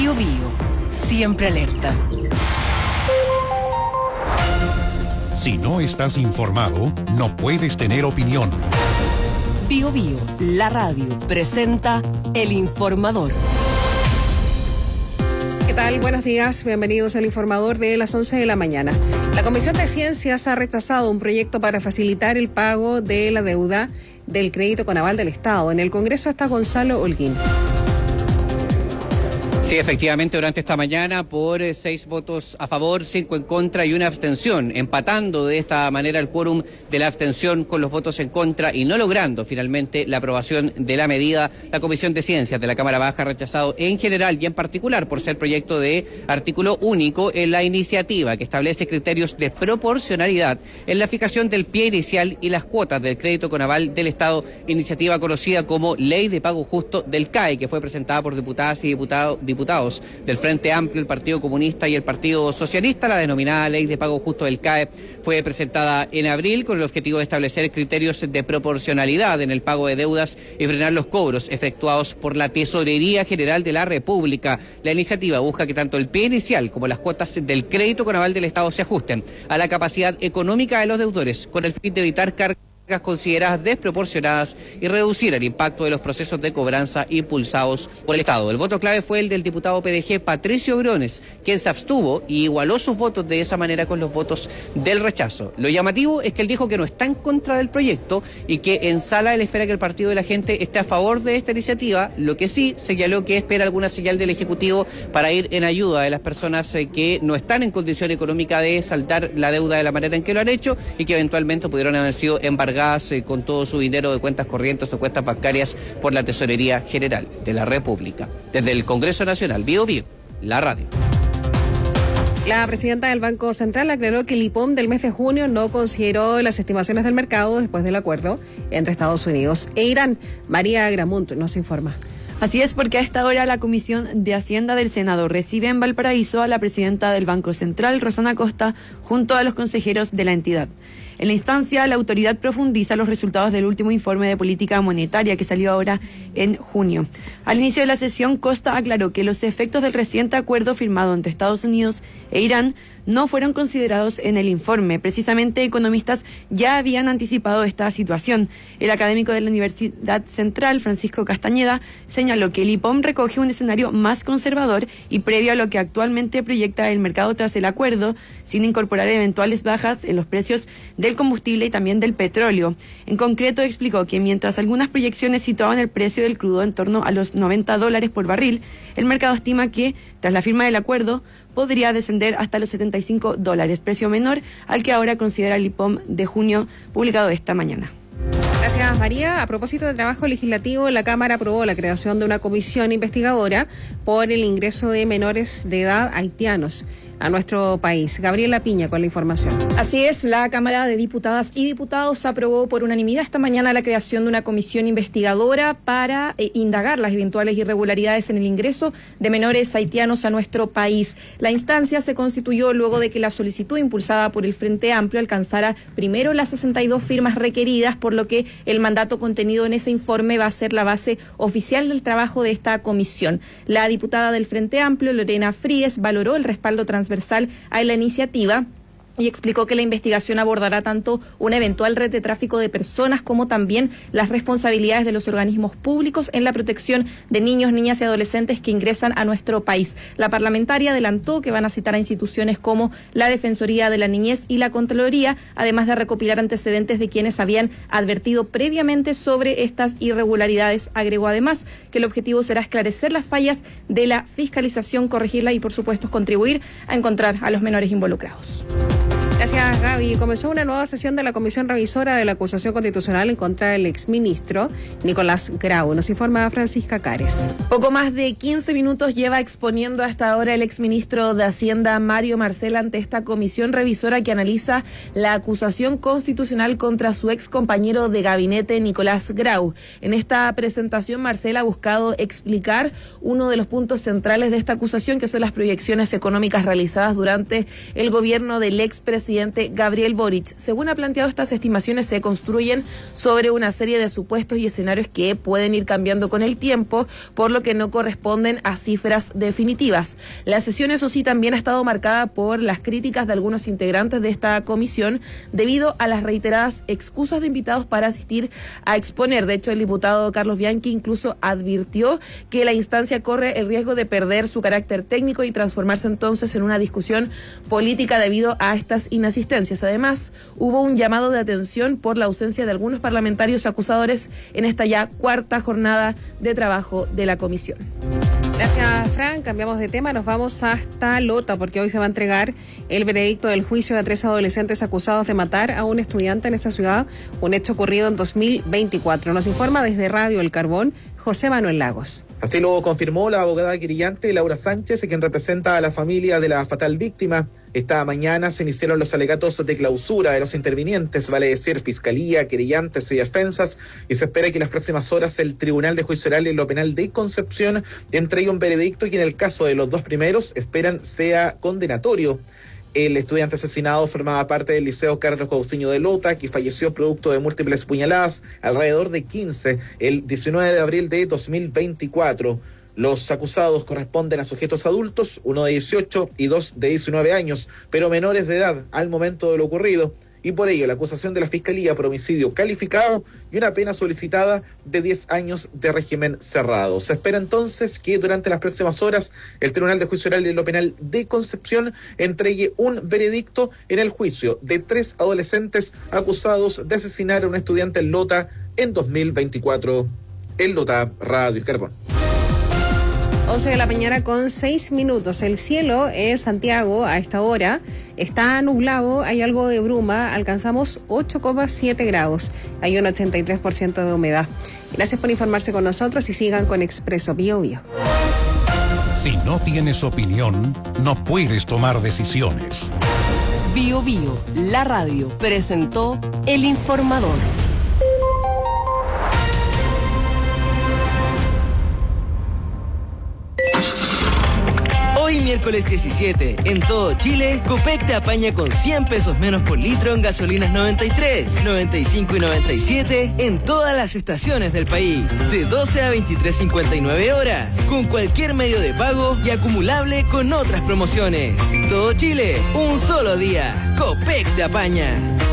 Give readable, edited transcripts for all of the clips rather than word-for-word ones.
Bío, siempre alerta. Si no estás informado, no puedes tener opinión. Bío, la radio, presenta El Informador. ¿Qué tal? Buenos días, bienvenidos al Informador de las 11 de la mañana. La Comisión de Ciencias ha rechazado un proyecto para facilitar el pago de la deuda del crédito con aval del Estado. En el Congreso está Gonzalo Holguín. Sí, efectivamente, durante esta mañana, por 6 votos a favor, 5 en contra y una abstención, empatando de esta manera el quórum de la abstención con los votos en contra y no logrando finalmente la aprobación de la medida, la Comisión de Ciencias de la Cámara Baja ha rechazado en general y en particular por ser proyecto de artículo único en la iniciativa que establece criterios de proporcionalidad en la fijación del pie inicial y las cuotas del crédito con aval del Estado, iniciativa conocida como Ley de Pago Justo del CAE, que fue presentada por diputadas y diputados del Frente Amplio, el Partido Comunista y el Partido Socialista. La denominada Ley de Pago Justo del CAE fue presentada en abril con el objetivo de establecer criterios de proporcionalidad en el pago de deudas y frenar los cobros efectuados por la Tesorería General de la República. La iniciativa busca que tanto el pie inicial como las cuotas del crédito con aval del Estado se ajusten a la capacidad económica de los deudores, con el fin de evitar cargas consideradas desproporcionadas y reducir el impacto de los procesos de cobranza impulsados por el Estado. El voto clave fue el del diputado PDG Patricio Briones, quien se abstuvo y igualó sus votos de esa manera con los votos del rechazo. Lo llamativo es que él dijo que no está en contra del proyecto y que en sala él espera que el Partido de la Gente esté a favor de esta iniciativa, lo que sí señaló que espera alguna señal del Ejecutivo para ir en ayuda de las personas que no están en condición económica de saldar la deuda de la manera en que lo han hecho y que eventualmente pudieron haber sido embargadas con todo su dinero de cuentas corrientes o cuentas bancarias por la Tesorería General de la República. Desde el Congreso Nacional, Bío, la radio. La presidenta del Banco Central aclaró que el IPOM del mes de junio no consideró las estimaciones del mercado después del acuerdo entre Estados Unidos e Irán. María Gramunt nos informa. Así es, porque a esta hora la Comisión de Hacienda del Senado recibe en Valparaíso a la presidenta del Banco Central, Rosana Costa, junto a los consejeros de la entidad. En la instancia, la autoridad profundiza los resultados del último informe de política monetaria que salió ahora en junio. Al inicio de la sesión, Costa aclaró que los efectos del reciente acuerdo firmado entre Estados Unidos e Irán no fueron considerados en el informe. Precisamente, economistas ya habían anticipado esta situación. El académico de la Universidad Central, Francisco Castañeda, señaló que el IPOM recoge un escenario más conservador y previo a lo que actualmente proyecta el mercado tras el acuerdo, sin incorporar eventuales bajas en los precios del combustible y también del petróleo. En concreto, explicó que mientras algunas proyecciones situaban el precio del crudo en torno a los $90 por barril, el mercado estima que, tras la firma del acuerdo, podría descender hasta los $75, precio menor al que ahora considera el IPOM de junio publicado esta mañana. Gracias, María. A propósito del trabajo legislativo, la Cámara aprobó la creación de una comisión investigadora por el ingreso de menores de edad haitianos a nuestro país. Gabriela Piña con la información. Así es, la Cámara de Diputadas y Diputados aprobó por unanimidad esta mañana la creación de una comisión investigadora para indagar las eventuales irregularidades en el ingreso de menores haitianos a nuestro país. La instancia se constituyó luego de que la solicitud impulsada por el Frente Amplio alcanzara primero las 62 firmas requeridas, por lo que el mandato contenido en ese informe va a ser la base oficial del trabajo de esta comisión. La diputada del Frente Amplio, Lorena Fríes, valoró el respaldo transversal a la iniciativa y explicó que la investigación abordará tanto una eventual red de tráfico de personas como también las responsabilidades de los organismos públicos en la protección de niños, niñas y adolescentes que ingresan a nuestro país. La parlamentaria adelantó que van a citar a instituciones como la Defensoría de la Niñez y la Contraloría, además de recopilar antecedentes de quienes habían advertido previamente sobre estas irregularidades. Agregó además que el objetivo será esclarecer las fallas de la fiscalización, corregirla y, por supuesto, contribuir a encontrar a los menores involucrados. Gracias, Gaby. Comenzó una nueva sesión de la Comisión Revisora de la Acusación Constitucional en contra del exministro Nicolás Grau. Nos informa Francisca Cares. Poco más de 15 minutos lleva exponiendo hasta ahora el exministro de Hacienda, Mario Marcel, ante esta comisión revisora que analiza la acusación constitucional contra su ex compañero de gabinete, Nicolás Grau. En esta presentación, Marcel ha buscado explicar uno de los puntos centrales de esta acusación, que son las proyecciones económicas realizadas durante el gobierno del expresidente presidente Gabriel Boric. Según ha planteado, estas estimaciones se construyen sobre una serie de supuestos y escenarios que pueden ir cambiando con el tiempo, por lo que no corresponden a cifras definitivas. La sesión, eso sí, también ha estado marcada por las críticas de algunos integrantes de esta comisión debido a las reiteradas excusas de invitados para asistir a exponer. De hecho, el diputado Carlos Bianchi incluso advirtió que la instancia corre el riesgo de perder su carácter técnico y transformarse entonces en una discusión política debido a estas inasistencias. Además, hubo un llamado de atención por la ausencia de algunos parlamentarios acusadores en esta ya cuarta jornada de trabajo de la comisión. Gracias, Fran. Cambiamos de tema, nos vamos hasta Lota, porque hoy se va a entregar el veredicto del juicio de 3 adolescentes acusados de matar a un estudiante en esa ciudad, un hecho ocurrido en 2024. Nos informa desde Radio El Carbón, José Manuel Lagos. Así lo confirmó la abogada querellante Laura Sánchez, quien representa a la familia de la fatal víctima. Esta mañana se iniciaron los alegatos de clausura de los intervinientes, vale decir fiscalía, querellantes y defensas, y se espera que en las próximas horas el Tribunal de Juicio Oral en lo Penal de Concepción entregue un veredicto que en el caso de los dos primeros esperan sea condenatorio. El estudiante asesinado formaba parte del Liceo Carlos Cousiño de Lota, que falleció producto de múltiples puñaladas, alrededor de 15, el 19 de abril de 2024. Los acusados corresponden a sujetos adultos, uno de 18 y 2 de 19 años, pero menores de edad al momento de lo ocurrido, y por ello la acusación de la Fiscalía por homicidio calificado y una pena solicitada de 10 años de régimen cerrado. Se espera entonces que durante las próximas horas el Tribunal de Juicio Oral en lo Penal de Concepción entregue un veredicto en el juicio de 3 adolescentes acusados de asesinar a un estudiante en Lota en 2024. En Lota, Radio El Carbón. 11 de la mañana con 6 minutos. El cielo en Santiago a esta hora está nublado, hay algo de bruma, alcanzamos 8,7 grados, hay un 83% de humedad. Gracias por informarse con nosotros y sigan con Expreso Bio Bio. Si no tienes opinión, no puedes tomar decisiones. Bio Bio, la radio, presentó El Informador. Hoy miércoles 17, en todo Chile, Copec te apaña con 100 pesos menos por litro en gasolinas 93, 95 y 97 en todas las estaciones del país. De 12 a 23:59 horas, con cualquier medio de pago y acumulable con otras promociones. Todo Chile, un solo día. Copec te apaña.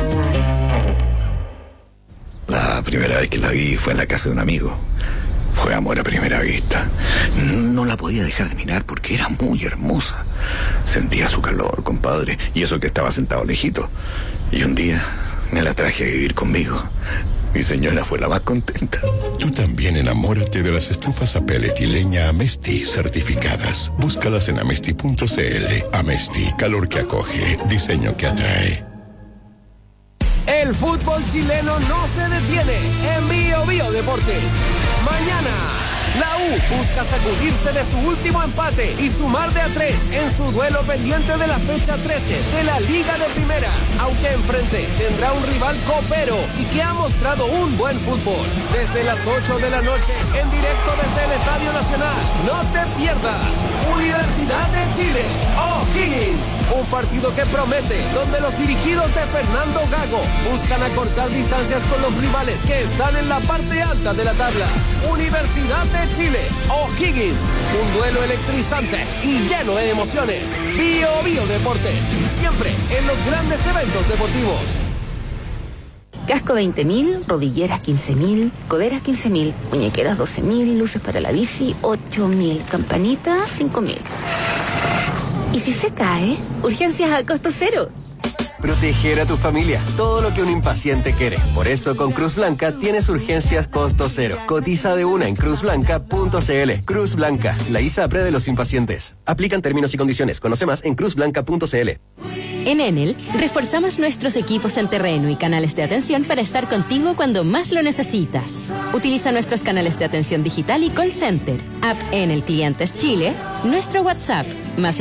La primera vez que la vi fue en la casa de un amigo. Fue amor a primera vista. No la podía dejar de mirar porque era muy hermosa. Sentía su calor, compadre, y eso que estaba sentado lejito. Y un día me la traje a vivir conmigo. Mi señora fue la más contenta. Tú también enamórate de las estufas a pellet y leña Amesti certificadas. Búscalas en amesti.cl. Amesti, calor que acoge, diseño que atrae. El fútbol chileno no se detiene en Bio Bio Deportes. Mañana, la U busca sacudirse de su último empate y sumar de a 3 en su duelo pendiente de la fecha 13 de la Liga de Primera, aunque enfrente tendrá un rival copero y que ha mostrado un buen fútbol. Desde las 8 de la noche, en directo desde el Estadio Nacional, no te pierdas Universidad de Chile, O'Higgins, un partido que promete, donde los dirigidos de Fernando Gago buscan acortar distancias con los rivales que están en la parte alta de la tabla. Universidad de Chile, O'Higgins, un duelo electrizante y lleno de emociones. Bio Bio Deportes, siempre en los grandes eventos deportivos. Casco 20.000, rodilleras 15.000, coderas 15.000, muñequeras 12.000, luces para la bici 8.000, campanita 5.000. ¿Y si se cae? Urgencias a costo cero. Proteger a tu familia, todo lo que un impaciente quiere. Por eso con Cruz Blanca tienes urgencias costo cero. Cotiza de una en cruzblanca.cl. Cruz Blanca, la ISAPRE de los impacientes. Aplican términos y condiciones. Conoce más en cruzblanca.cl. En Enel, reforzamos nuestros equipos en terreno y canales de atención para estar contigo cuando más lo necesitas. Utiliza nuestros canales de atención digital y call center, app Enel Clientes Chile, nuestro WhatsApp, más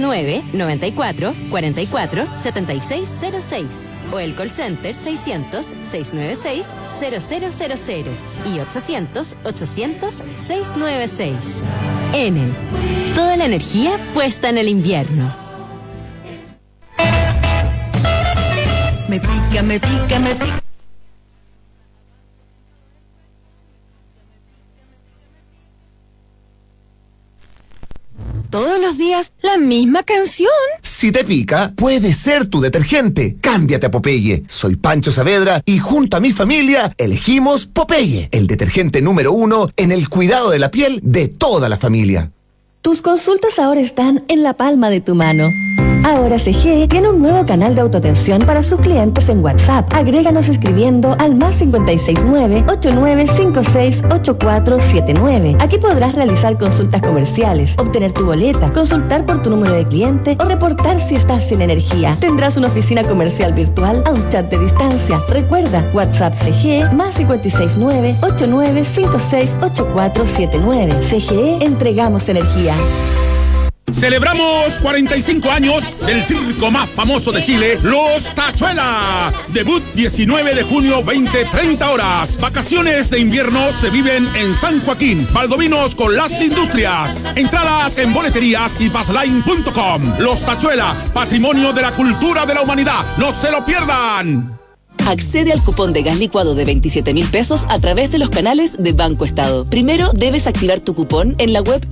569-94-44-7606, o el call center 600-696-0000 y 800-800-696. Enel, toda la energía puesta en el invierno. me pica, me pica, me pica. Todos los días la misma canción. Si te pica, puede ser tu detergente. Cámbiate a Popeye. Soy Pancho Saavedra y junto a mi familia elegimos Popeye, el detergente número 1 en el cuidado de la piel de toda la familia. Tus consultas ahora están en la palma de tu mano. Ahora CGE tiene un nuevo canal de autoatención para sus clientes en WhatsApp. Agréganos escribiendo al +569 8956 8479. Aquí podrás realizar consultas comerciales, obtener tu boleta, consultar por tu número de cliente o reportar si estás sin energía. Tendrás una oficina comercial virtual a un chat de distancia. Recuerda, WhatsApp CGE +569 8956 8479. CGE, entregamos energía. Celebramos 45 años del circo más famoso de Chile, Los Tachuela. Debut 19 de junio, 20-30 horas. Vacaciones de invierno se viven en San Joaquín. Valdovinos con las industrias. Entradas en boleterías y passline.com. Los Tachuela, patrimonio de la cultura de la humanidad. ¡No se lo pierdan! Accede al cupón de gas licuado de 27.000 pesos a través de los canales de Banco Estado. Primero debes activar tu cupón en la web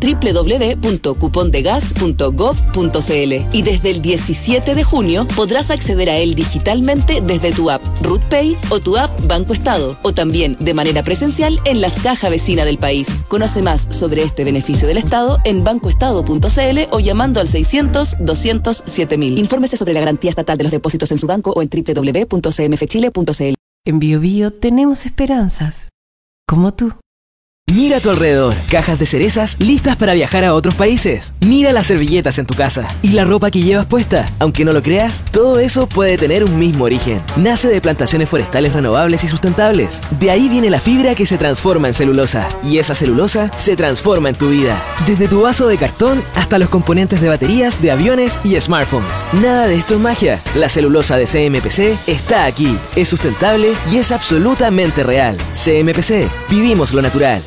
www.cupondegas.gov.cl y desde el 17 de junio podrás acceder a él digitalmente desde tu app RootPay o tu app Banco Estado, o también de manera presencial en las cajas vecinas del país. Conoce más sobre este beneficio del Estado en bancoestado.cl o llamando al 600-200-7000. Infórmese sobre la garantía estatal de los depósitos en su banco o en www.cmfchile.cl. En Bio Bio tenemos esperanzas, como tú. Mira a tu alrededor, cajas de cerezas listas para viajar a otros países. Mira las servilletas en tu casa y la ropa que llevas puesta. Aunque no lo creas, todo eso puede tener un mismo origen. Nace de plantaciones forestales renovables y sustentables. De ahí viene la fibra que se transforma en celulosa. Y esa celulosa se transforma en tu vida. Desde tu vaso de cartón hasta los componentes de baterías, de aviones y smartphones. Nada de esto es magia. La celulosa de CMPC está aquí. Es sustentable y es absolutamente real. CMPC, vivimos lo natural.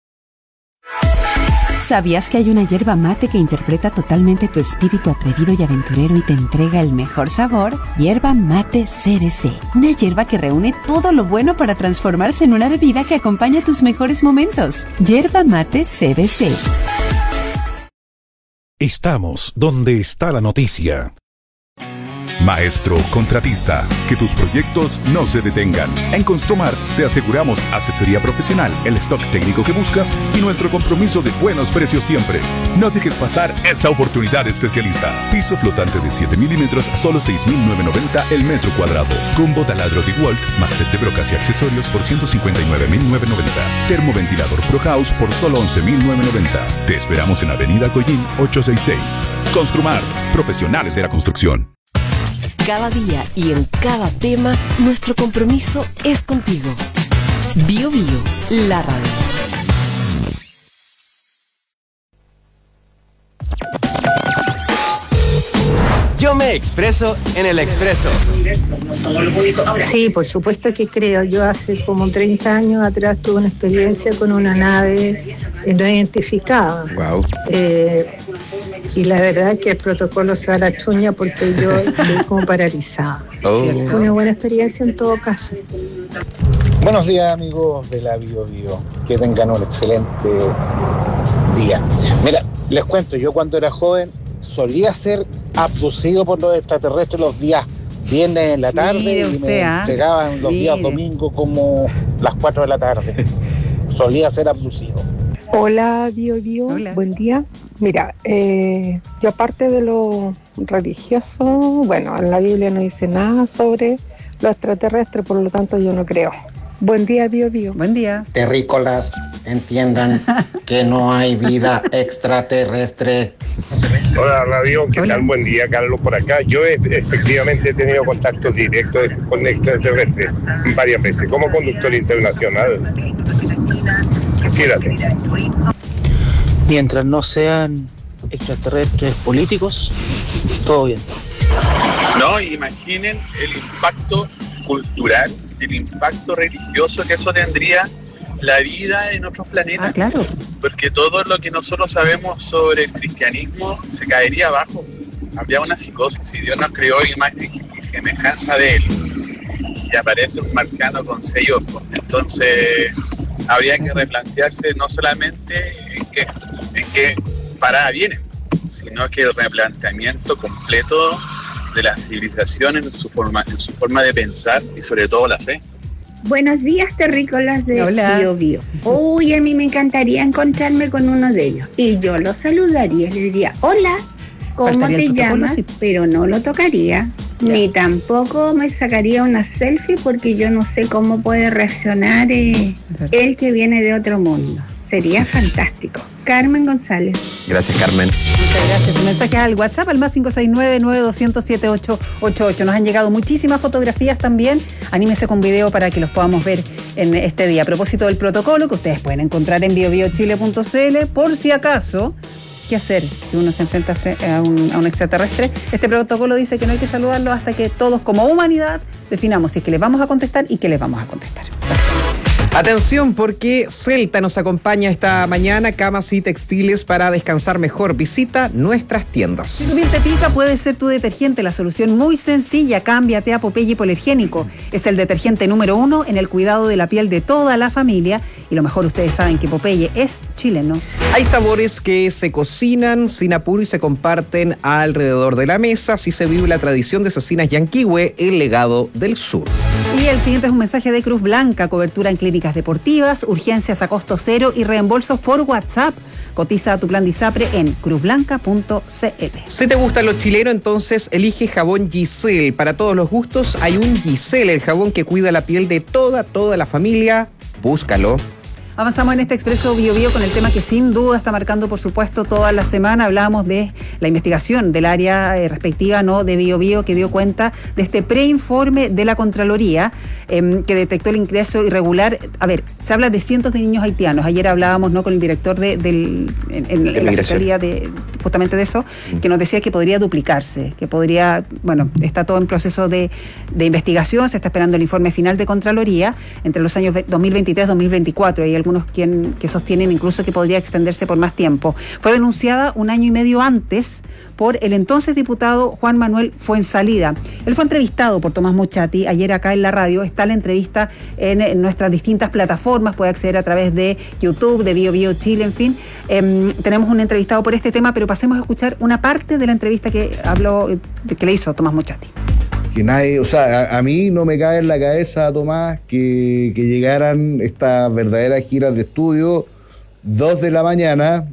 ¿Sabías que hay una yerba mate que interpreta totalmente tu espíritu atrevido y aventurero y te entrega el mejor sabor? Yerba mate CBC. Una yerba que reúne todo lo bueno para transformarse en una bebida que acompaña tus mejores momentos. Yerba mate CBC. Estamos donde está la noticia. Maestro contratista, que tus proyectos no se detengan. En Construmart te aseguramos asesoría profesional, el stock técnico que buscas y nuestro compromiso de buenos precios siempre. No dejes pasar esta oportunidad especialista. Piso flotante de 7 milímetros, solo 6.990 el metro cuadrado. Combo taladro DeWalt más set de brocas y accesorios por 159.990. Termoventilador Pro House por solo 11.990. Te esperamos en Avenida Coyín 866. Construmart, profesionales de la construcción. Cada día y en cada tema, nuestro compromiso es contigo. Bio Bio, la radio. Yo me expreso en el Expreso. Sí, por supuesto que creo. Yo hace como 30 años atrás tuve una experiencia con una nave no identificada. Wow. Y la verdad es que el protocolo se va a la chuña porque yo estoy como paralizada. Fue una buena experiencia en todo caso. Buenos días, amigos de la Bio Bio. Que tengan un excelente día. Mira, les cuento, yo cuando era joven solía ser abducido por los extraterrestres los días viernes en la tarde y me entregaban los días domingos como las 4 de la tarde. Solía ser abducido. Hola, Bio Bio. Hola. Buen día. Mira, yo aparte de lo religioso, bueno, en la Biblia no dice nada sobre los extraterrestres, por lo tanto yo no creo. Buen día, Bio Bio. Buen día. Terrícolas, entiendan que no hay vida extraterrestre. Hola, Radio, ¿qué tal? Buen día, Carlos, por acá. Yo efectivamente he tenido contactos directos con extraterrestres varias veces, como conductor internacional. Siéntate. Mientras no sean extraterrestres políticos, todo bien. No, imaginen el impacto cultural, el impacto religioso que eso tendría la vida en otros planetas. Ah, claro. Porque todo lo que nosotros sabemos sobre el cristianismo se caería abajo. Habría una psicosis y Dios nos creó imagen y semejanza de Él. y aparece un marciano con 6 ojos. Entonces habría que replantearse no solamente en qué parada vienen, sino que el replanteamiento completo de la civilización en su forma de pensar y sobre todo la fe. Buenos días, terrícolas de Hola. Bio Bio. Uy, a mí me encantaría encontrarme con uno de ellos. Y yo lo saludaría, le diría, hola, ¿cómo Faltaría el te protocolo, llamas? sí. Pero no lo tocaría. Ni tampoco me sacaría una selfie porque yo no sé cómo puede reaccionar él que viene de otro mundo. Sería fantástico. Carmen González. Gracias, Carmen. Muchas gracias. Mensajes al WhatsApp al más 569-9200-7888. Nos han llegado muchísimas fotografías también. Anímese con video para que los podamos ver en este día. A propósito del protocolo que ustedes pueden encontrar en biobiochile.cl, por si acaso, ¿qué hacer si uno se enfrenta a un extraterrestre? Este protocolo dice que no hay que saludarlo hasta que todos como humanidad definamos si es que les vamos a contestar y qué les vamos a contestar. Atención, porque Celta nos acompaña esta mañana, camas y textiles para descansar mejor. Visita nuestras tiendas. Si tu piel te pica, puede ser tu detergente. La solución muy sencilla, cámbiate a Popeye Hipoalergénico. Es el detergente número 1 en el cuidado de la piel de toda la familia. Y lo mejor, ustedes saben que Popeye es chileno. Hay sabores que se cocinan sin apuro y se comparten alrededor de la mesa. Así se vive la tradición de Cecinas Yanquihue, el legado del sur. Y el siguiente es un mensaje de Cruz Blanca, cobertura en clínicas deportivas, urgencias a costo cero y reembolsos por WhatsApp. Cotiza tu plan de ISAPRE en cruzblanca.cl. Si te gusta lo chileno, entonces elige jabón Giselle. Para todos los gustos hay un Giselle, el jabón que cuida la piel de toda la familia. Búscalo. Avanzamos en este Expreso Bio Bio con el tema que sin duda está marcando, por supuesto, toda la semana. Hablábamos de la investigación del área respectiva, ¿no?, de Bio Bio, que dio cuenta de este preinforme de la Contraloría que detectó el ingreso irregular. A ver, se habla de cientos de niños haitianos. Ayer hablábamos, ¿no?, con el director en la Fiscalía justamente de eso, que nos decía que podría duplicarse, que podría, bueno, está todo en proceso de investigación, se está esperando el informe final de Contraloría entre los años 2023-2024. Hay algunos que sostienen incluso que podría extenderse por más tiempo. Fue denunciada un año y medio antes por el entonces diputado Juan Manuel Fuenzalida. Él fue entrevistado por Tomás Mochati ayer acá en la radio. Está la entrevista en nuestras distintas plataformas, puede acceder a través de YouTube, de Bio Bio Chile, en fin. Tenemos un entrevistado por este tema, pero pasemos a escuchar una parte de la entrevista que le hizo Tomás Mochati. Que nadie, o sea, a mí no me cae en la cabeza, Tomás, que llegaran estas verdaderas giras de estudio, 2 de la mañana,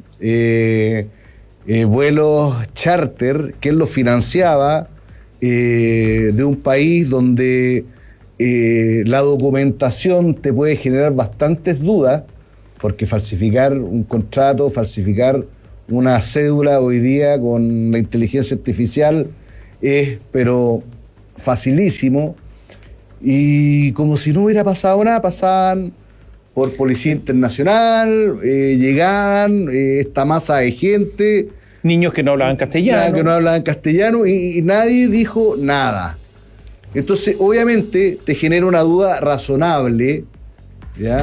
vuelos charter, que él los financiaba, de un país donde la documentación te puede generar bastantes dudas, porque falsificar un contrato, falsificar una cédula hoy día con la inteligencia artificial es, pero facilísimo, y como si no hubiera pasado nada, pasaban por Policía Internacional, llegaban esta masa de gente, niños que no hablaban castellano, y nadie dijo nada. Entonces, obviamente, te genera una duda razonable, ¿ya?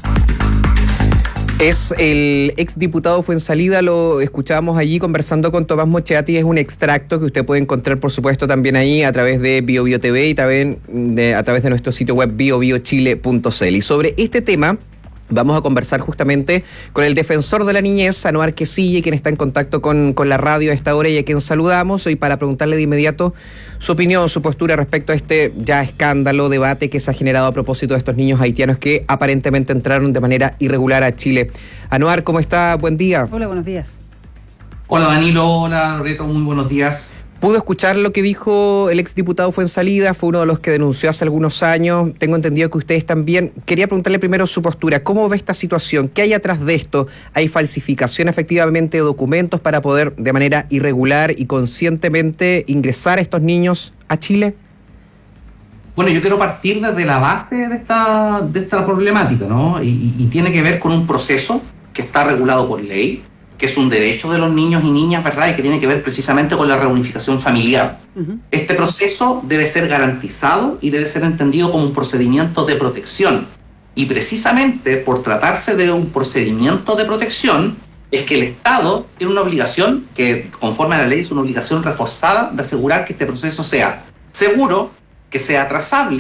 Es el exdiputado Fuenzalida, lo escuchábamos allí conversando con Tomás Mochati. Es un extracto que usted puede encontrar, por supuesto, también ahí a través de Bio Bio TV y también a través de nuestro sitio web biobiochile.cl. Y sobre este tema vamos a conversar justamente con el defensor de la niñez, Anuar Quesille, quien está en contacto con la radio a esta hora y a quien saludamos hoy para preguntarle de inmediato su opinión, su postura respecto a este ya escándalo, debate que se ha generado a propósito de estos niños haitianos que aparentemente entraron de manera irregular a Chile. Anuar, ¿cómo está? Buen día. Hola, buenos días. Hola Danilo, hola Loreto, muy buenos días. ¿Pudo escuchar lo que dijo el exdiputado Fuenzalida? Fue uno de los que denunció hace algunos años. Tengo entendido que ustedes también. Quería preguntarle primero su postura. ¿Cómo ve esta situación? ¿Qué hay atrás de esto? ¿Hay falsificación efectivamente de documentos para poder de manera irregular y conscientemente ingresar a estos niños a Chile? Bueno, yo quiero partir desde la base de esta problemática, ¿no? Y tiene que ver con un proceso que está regulado por ley, que es un derecho de los niños y niñas, ¿verdad? Y que tiene que ver precisamente con la reunificación familiar. Este proceso debe ser garantizado y debe ser entendido como un procedimiento de protección. Y precisamente por tratarse de un procedimiento de protección, es que el Estado tiene una obligación, que conforme a la ley es una obligación reforzada, de asegurar que este proceso sea seguro, que sea trazable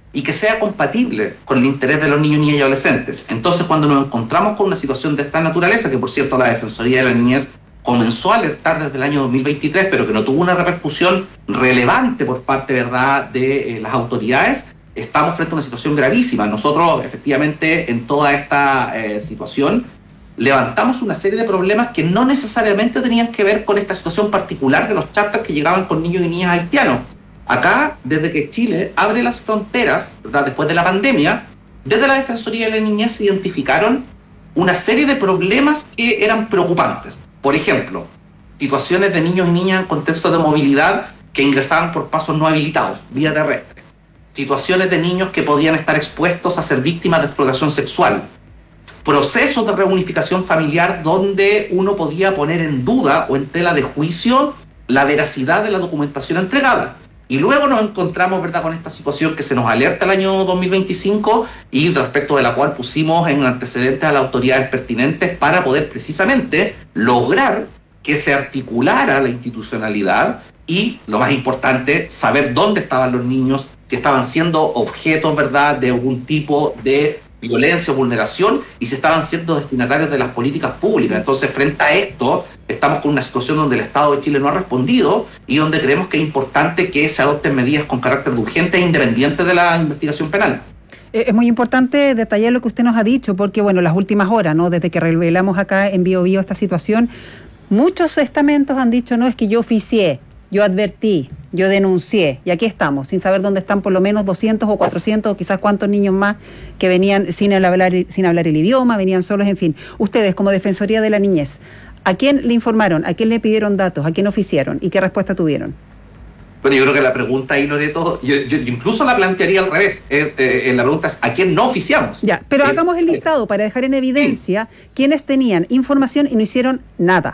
y que sea compatible con el interés de los niños, niñas y adolescentes. Entonces, cuando nos encontramos con una situación de esta naturaleza, que por cierto la Defensoría de la Niñez comenzó a alertar desde el año 2023, pero que no tuvo una repercusión relevante por parte, ¿verdad?, de las autoridades, estamos frente a una situación gravísima. Nosotros, efectivamente, en toda esta situación, levantamos una serie de problemas que no necesariamente tenían que ver con esta situación particular de los charters que llegaban con niños y niñas haitianos. Acá, desde que Chile abre las fronteras, ¿verdad?, después de la pandemia, desde la Defensoría de la Niñez se identificaron una serie de problemas que eran preocupantes. Por ejemplo, situaciones de niños y niñas en contexto de movilidad que ingresaban por pasos no habilitados, vía terrestre. Situaciones de niños que podían estar expuestos a ser víctimas de explotación sexual. Procesos de reunificación familiar donde uno podía poner en duda o en tela de juicio la veracidad de la documentación entregada. Y luego nos encontramos, ¿verdad?, con esta situación que se nos alerta el año 2025 y respecto de la cual pusimos en antecedentes a las autoridades pertinentes para poder precisamente lograr que se articulara la institucionalidad y, lo más importante, saber dónde estaban los niños, si estaban siendo objetos, ¿verdad?, de algún tipo de violencia o vulneración y si estaban siendo destinatarios de las políticas públicas. Entonces, frente a esto, estamos con una situación donde el Estado de Chile no ha respondido y donde creemos que es importante que se adopten medidas con carácter urgente e independiente de la investigación penal. Es muy importante detallar lo que usted nos ha dicho, porque, bueno, las últimas horas, ¿no?, desde que revelamos acá en Bio Bio esta situación, muchos estamentos han dicho, no, es que yo oficié, yo advertí, yo denuncié, y aquí estamos, sin saber dónde están por lo menos 200 o 400 o quizás cuántos niños más que venían sin hablar el idioma, venían solos, en fin. Ustedes, como Defensoría de la Niñez, ¿a quién le informaron? ¿A quién le pidieron datos? ¿A quién oficiaron? ¿Y qué respuesta tuvieron? Bueno, yo creo que la pregunta ahí, Loreto, yo incluso la plantearía al revés. La pregunta es, ¿a quién no oficiamos? Ya, pero hagamos el listado para dejar en evidencia quiénes tenían información y no hicieron nada.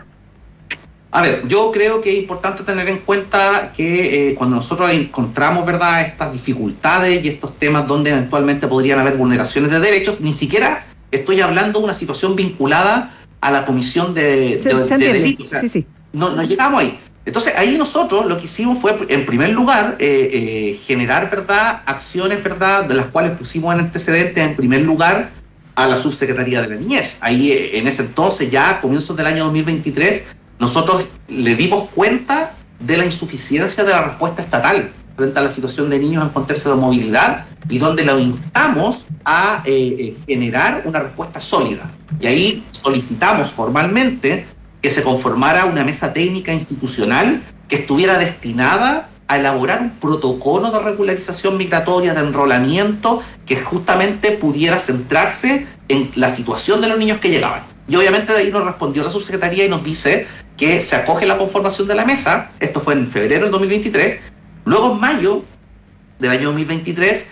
A ver, yo creo que es importante tener en cuenta que cuando nosotros encontramos, ¿verdad?, estas dificultades y estos temas donde eventualmente podrían haber vulneraciones de derechos, ni siquiera estoy hablando de una situación vinculada a la comisión de delitos. O sea, sí. No llegamos ahí. Entonces, ahí nosotros lo que hicimos fue, en primer lugar, generar, ¿verdad?, acciones, ¿verdad?, de las cuales pusimos en antecedentes, en primer lugar, a la Subsecretaría de la Niñez. Ahí, en ese entonces, ya a comienzos del año 2023, nosotros le dimos cuenta de la insuficiencia de la respuesta estatal frente a la situación de niños en contexto de movilidad y donde lo instamos a generar una respuesta sólida. Y ahí solicitamos formalmente que se conformara una mesa técnica institucional que estuviera destinada a elaborar un protocolo de regularización migratoria, de enrolamiento, que justamente pudiera centrarse en la situación de los niños que llegaban. Y obviamente de ahí nos respondió la subsecretaría y nos dice que se acoge la conformación de la mesa. Esto fue en febrero del 2023. Luego, en mayo del año 2023,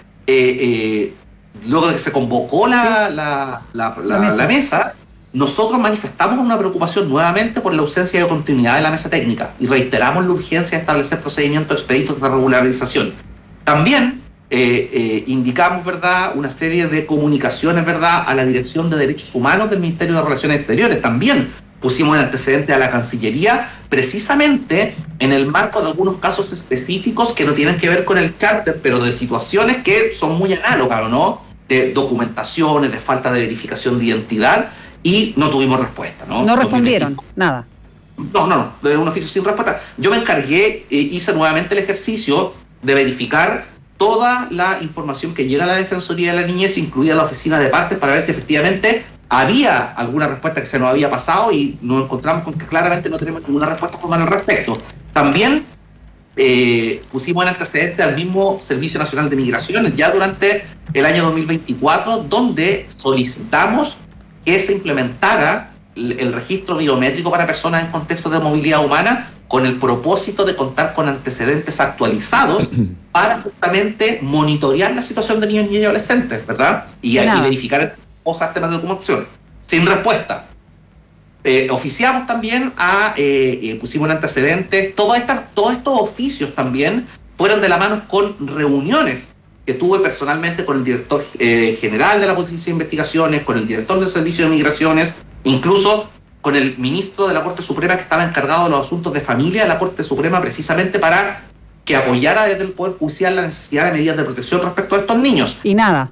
luego de que se convocó la mesa, nosotros manifestamos una preocupación nuevamente por la ausencia de continuidad de la mesa técnica y reiteramos la urgencia de establecer procedimientos expeditos de regularización. También indicamos, ¿verdad?, una serie de comunicaciones, ¿verdad?, a la Dirección de Derechos Humanos del Ministerio de Relaciones Exteriores. También pusimos en antecedente a la Cancillería, precisamente en el marco de algunos casos específicos que no tienen que ver con el charter, pero de situaciones que son muy análogas, ¿no?, de documentaciones, de falta de verificación de identidad, y no tuvimos respuesta, ¿no? No respondieron, nada. No, de un oficio sin respuesta. Yo me encargué, hice nuevamente el ejercicio de verificar toda la información que llega a la Defensoría de la Niñez, incluida la oficina de partes, para ver si efectivamente había alguna respuesta que se nos había pasado, y nos encontramos con que claramente no tenemos ninguna respuesta formal al respecto. También pusimos en antecedente al mismo Servicio Nacional de Migraciones ya durante el año 2024, donde solicitamos que se implementara el registro biométrico para personas en contexto de movilidad humana, con el propósito de contar con antecedentes actualizados para justamente monitorear la situación de niños y adolescentes, ¿verdad? Y verificar cosas, temas de documentación. Sin respuesta. Oficiamos también pusimos en antecedentes, todos estos oficios también fueron de la mano con reuniones que tuve personalmente con el director general de la Policía de Investigaciones, con el director del Servicio de Migraciones, incluso con el ministro de la Corte Suprema, que estaba encargado de los asuntos de familia de la Corte Suprema, precisamente para que apoyara desde el Poder Judicial la necesidad de medidas de protección respecto a estos niños. Y nada.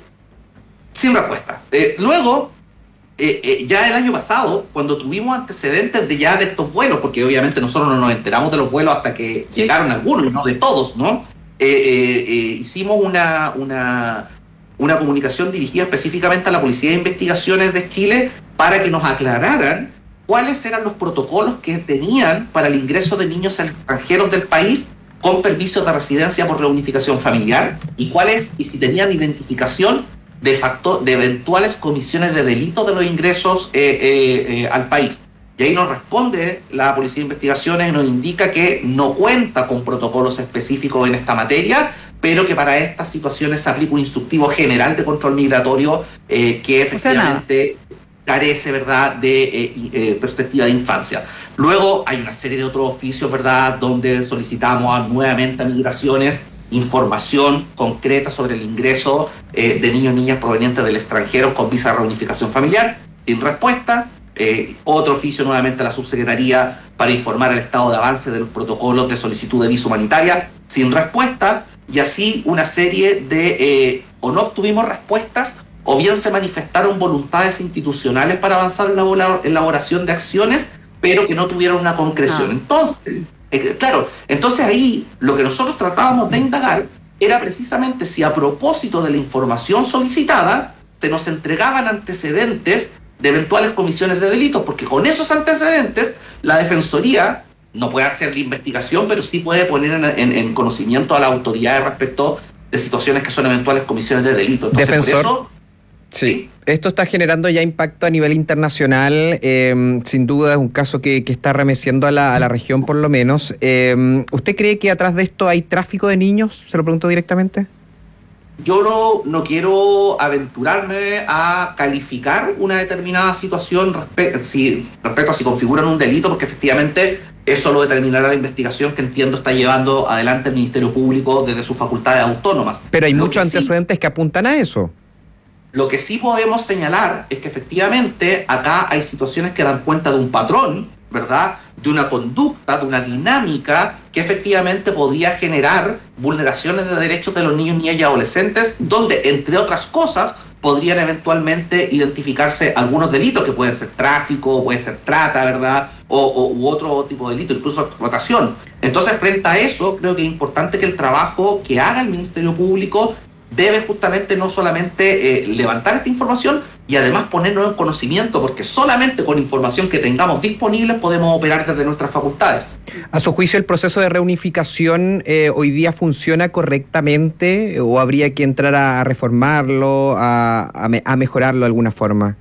Sin respuesta. Luego, ya el año pasado, cuando tuvimos antecedentes de estos vuelos, porque obviamente nosotros no nos enteramos de los vuelos hasta que llegaron algunos, no de todos, ¿no? Hicimos una comunicación dirigida específicamente a la Policía de Investigaciones de Chile para que nos aclararan cuáles eran los protocolos que tenían para el ingreso de niños extranjeros del país con permisos de residencia por reunificación familiar y si tenían identificación de eventuales comisiones de delitos de los ingresos al país. Y ahí nos responde la Policía de Investigaciones y nos indica que no cuenta con protocolos específicos en esta materia, pero que para estas situaciones se aplica un instructivo general de control migratorio que efectivamente carece, ¿verdad?, de perspectiva de infancia. Luego hay una serie de otros oficios, ¿verdad?, donde solicitamos nuevamente a Migraciones información concreta sobre el ingreso de niños y niñas provenientes del extranjero con visa de reunificación familiar, sin respuesta. Otro oficio nuevamente a la Subsecretaría para informar al estado de avance de los protocolos de solicitud de visa humanitaria, sin respuesta. Y así una serie de o no obtuvimos respuestas o bien se manifestaron voluntades institucionales para avanzar en la elaboración de acciones, pero que no tuvieron una concreción. Entonces, entonces ahí lo que nosotros tratábamos de indagar era precisamente si a propósito de la información solicitada se nos entregaban antecedentes de eventuales comisiones de delitos, porque con esos antecedentes la Defensoría no puede hacer la investigación, pero sí puede poner en conocimiento a la autoridad respecto de situaciones que son eventuales comisiones de delitos. Entonces, Defensor. por eso, Sí, esto está generando ya impacto a nivel internacional, sin duda es un caso que está remeciendo a la región por lo menos. ¿Usted cree que atrás de esto hay tráfico de niños? Se lo pregunto directamente. Yo no quiero aventurarme a calificar una determinada situación respecto a si configuran un delito, porque efectivamente eso lo determinará la investigación que entiendo está llevando adelante el Ministerio Público desde sus facultades autónomas. Pero hay muchos antecedentes que apuntan a eso. Lo que sí podemos señalar es que efectivamente acá hay situaciones que dan cuenta de un patrón, ¿verdad?, de una conducta, de una dinámica que efectivamente podía generar vulneraciones de derechos de los niños, niñas y adolescentes, donde, entre otras cosas, podrían eventualmente identificarse algunos delitos que pueden ser tráfico, puede ser trata, ¿verdad?, u otro tipo de delito, incluso explotación. Entonces, frente a eso, creo que es importante que el trabajo que haga el Ministerio Público debe justamente no solamente levantar esta información y además ponernos en conocimiento, porque solamente con información que tengamos disponible podemos operar desde nuestras facultades. ¿A su juicio el proceso de reunificación hoy día funciona correctamente o habría que entrar a reformarlo, a mejorarlo de alguna forma?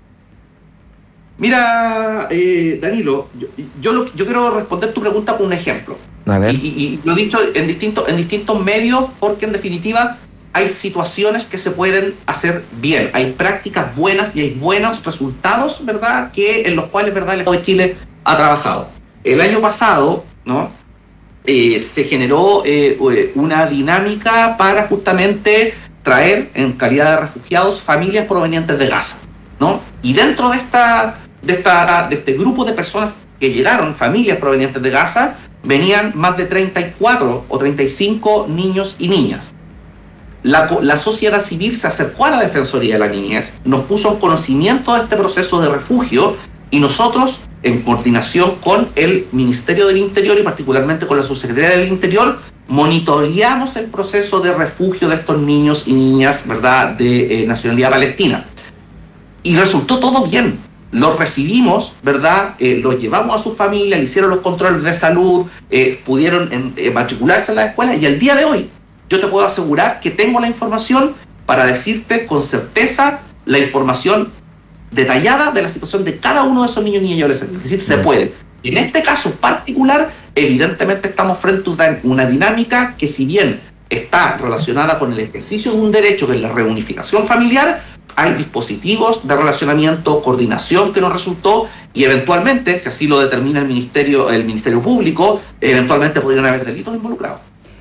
Mira, Danilo, yo quiero responder tu pregunta con un ejemplo. A ver. Y lo he dicho en distintos medios, porque en definitiva hay situaciones que se pueden hacer bien, hay prácticas buenas y hay buenos resultados, ¿verdad?, en los cuales, ¿verdad?, el Estado de Chile ha trabajado. El año pasado, ¿no?, se generó una dinámica para justamente traer, en calidad de refugiados, familias provenientes de Gaza, ¿no? Y dentro de este grupo de personas que llegaron, familias provenientes de Gaza, venían más de 34 o 35 niños y niñas. La sociedad civil se acercó a la Defensoría de la Niñez, nos puso en conocimiento de este proceso de refugio y nosotros, en coordinación con el Ministerio del Interior y particularmente con la Subsecretaría del Interior, monitoreamos el proceso de refugio de estos niños y niñas, ¿verdad?, de nacionalidad palestina. Y resultó todo bien. Los recibimos, ¿verdad?, los llevamos a su familia, le hicieron los controles de salud, pudieron matricularse en la escuela y al día de hoy yo te puedo asegurar que tengo la información para decirte con certeza la información detallada de la situación de cada uno de esos niños, niñas y adolescentes. Es decir, se puede. En este caso particular, evidentemente estamos frente a una dinámica que, si bien está relacionada con el ejercicio de un derecho que es la reunificación familiar, hay dispositivos de relacionamiento, coordinación que nos resultó y eventualmente, si así lo determina el Ministerio Público, eventualmente podrían haber delitos involucrados.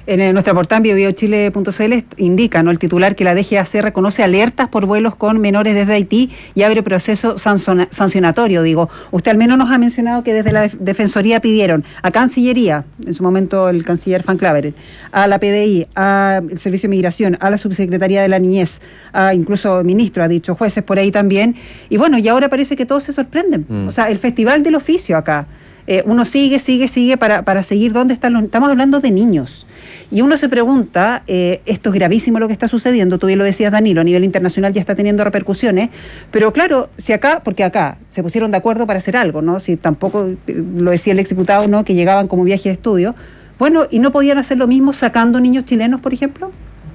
En nuestra portada en biobiochile.cl indica, ¿no?, el titular, que la DGAC reconoce alertas por vuelos con menores desde Haití y abre proceso sancionatorio. Digo, usted al menos nos ha mencionado que desde la Defensoría pidieron a Cancillería, en su momento el canciller Van Claveren, a la PDI, al Servicio de Migración, a la Subsecretaría de la Niñez, a incluso ministro, ha dicho, jueces por ahí también. Y bueno, y ahora parece que todos se sorprenden. O sea, el Festival del Oficio acá. Uno sigue para seguir dónde están los... Estamos hablando de niños. Y uno se pregunta, esto es gravísimo lo que está sucediendo, tú bien lo decías, Danilo, a nivel internacional ya está teniendo repercusiones, pero claro, si acá, porque acá se pusieron de acuerdo para hacer algo, ¿no? Si tampoco, lo decía el exdiputado, ¿no?, que llegaban como viaje de estudio, bueno, ¿y no podían hacer lo mismo sacando niños chilenos, por ejemplo?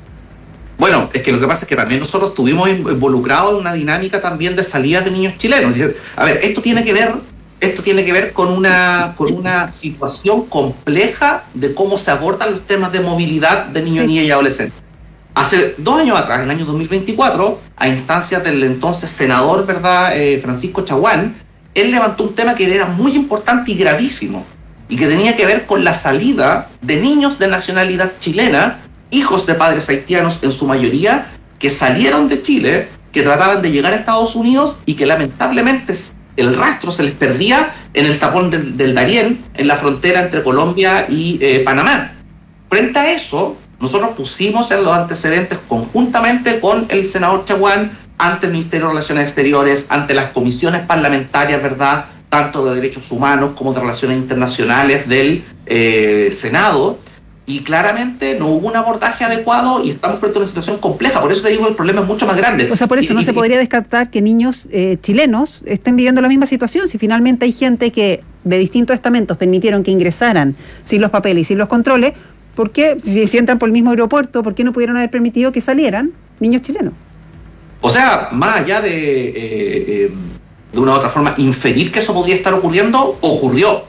Bueno, es que lo que pasa es que también nosotros estuvimos involucrados en una dinámica también de salida de niños chilenos. A ver, esto tiene que ver con una situación compleja de cómo se abordan los temas de movilidad de niños, niñas y adolescentes. Hace 2 años atrás, en el año 2024, a instancias del entonces senador, ¿verdad?, Francisco Chaguán, él levantó un tema que era muy importante y gravísimo, y que tenía que ver con la salida de niños de nacionalidad chilena, hijos de padres haitianos en su mayoría, que salieron de Chile, que trataban de llegar a Estados Unidos y que lamentablemente el rastro se les perdía en el tapón del Darién, en la frontera entre Colombia y Panamá. Frente a eso, nosotros pusimos en los antecedentes conjuntamente con el senador Chaguán ante el Ministerio de Relaciones Exteriores, ante las comisiones parlamentarias, ¿verdad?, tanto de Derechos Humanos como de Relaciones Internacionales del Senado, y claramente no hubo un abordaje adecuado y estamos frente a una situación compleja. Por eso te digo, el problema es mucho más grande. O sea, por eso no se podría descartar que niños chilenos estén viviendo la misma situación. Si finalmente hay gente que de distintos estamentos permitieron que ingresaran sin los papeles y sin los controles, ¿por qué, si entran por el mismo aeropuerto, por qué no pudieron haber permitido que salieran niños chilenos? O sea, más allá de una u otra forma inferir que eso podría estar ocurriendo, ocurrió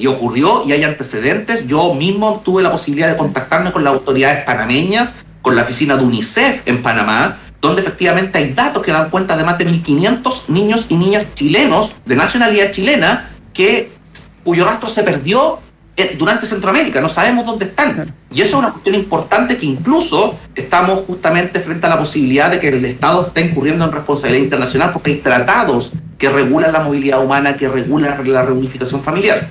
y hay antecedentes. Yo mismo tuve la posibilidad de contactarme con las autoridades panameñas, con la oficina de UNICEF en Panamá, donde efectivamente hay datos que dan cuenta de más de 1.500 niños y niñas chilenos de nacionalidad chilena cuyo rastro se perdió durante Centroamérica. No sabemos dónde están. Claro. Y eso es una cuestión importante, que incluso estamos justamente frente a la posibilidad de que el Estado esté incurriendo en responsabilidad internacional, porque hay tratados que regulan la movilidad humana, que regulan la reunificación familiar.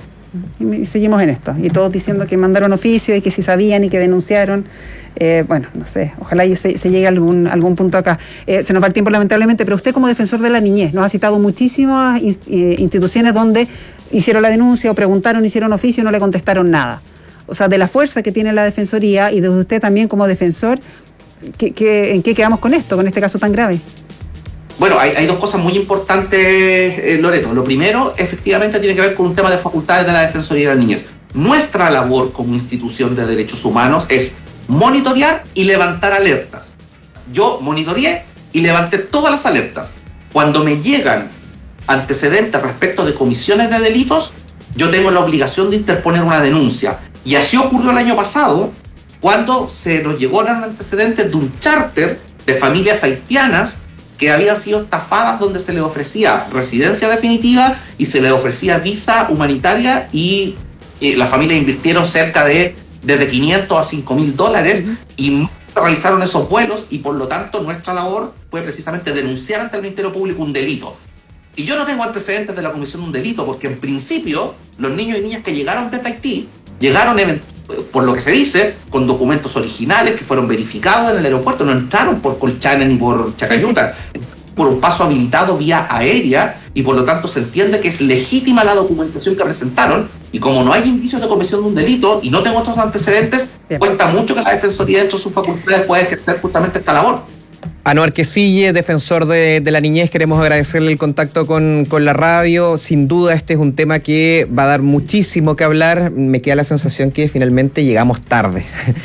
Y seguimos en esto, y todos diciendo que mandaron oficio y que sí sabían y que denunciaron. Bueno, no sé, ojalá se llegue a algún punto acá. Se nos va el tiempo, lamentablemente, pero usted, como defensor de la niñez, nos ha citado muchísimas instituciones donde hicieron la denuncia o preguntaron, hicieron oficio y no le contestaron nada. O sea, de la fuerza que tiene la Defensoría y de usted también como defensor, ¿en qué quedamos con esto, con este caso tan grave? Bueno, hay dos cosas muy importantes, Loreto. Lo primero, efectivamente, tiene que ver con un tema de facultades de la Defensoría de la Niñez. Nuestra labor como institución de derechos humanos es monitorear y levantar alertas. Yo monitoreé y levanté todas las alertas. Cuando me llegan antecedentes respecto de comisiones de delitos, yo tengo la obligación de interponer una denuncia. Y así ocurrió el año pasado, cuando se nos llegaron antecedentes de un charter de familias haitianas que habían sido estafadas, donde se les ofrecía residencia definitiva y se les ofrecía visa humanitaria, y las familias invirtieron cerca de desde 500 a 5.000 dólares y realizaron esos vuelos, y por lo tanto nuestra labor fue precisamente denunciar ante el Ministerio Público un delito. Y yo no tengo antecedentes de la comisión de un delito, porque en principio los niños y niñas que llegaron desde Haití llegaron, por lo que se dice, con documentos originales que fueron verificados en el aeropuerto, no entraron por Colchane ni por Chacayuta, por un paso habilitado vía aérea, y por lo tanto se entiende que es legítima la documentación que presentaron, y como no hay indicios de comisión de un delito y no tengo otros antecedentes, cuesta mucho que la Defensoría, dentro de sus facultades, pueda ejercer justamente esta labor. Anuar Quesille, defensor de la niñez, queremos agradecerle el contacto con la radio. Sin duda este es un tema que va a dar muchísimo que hablar. Me queda la sensación que finalmente llegamos tarde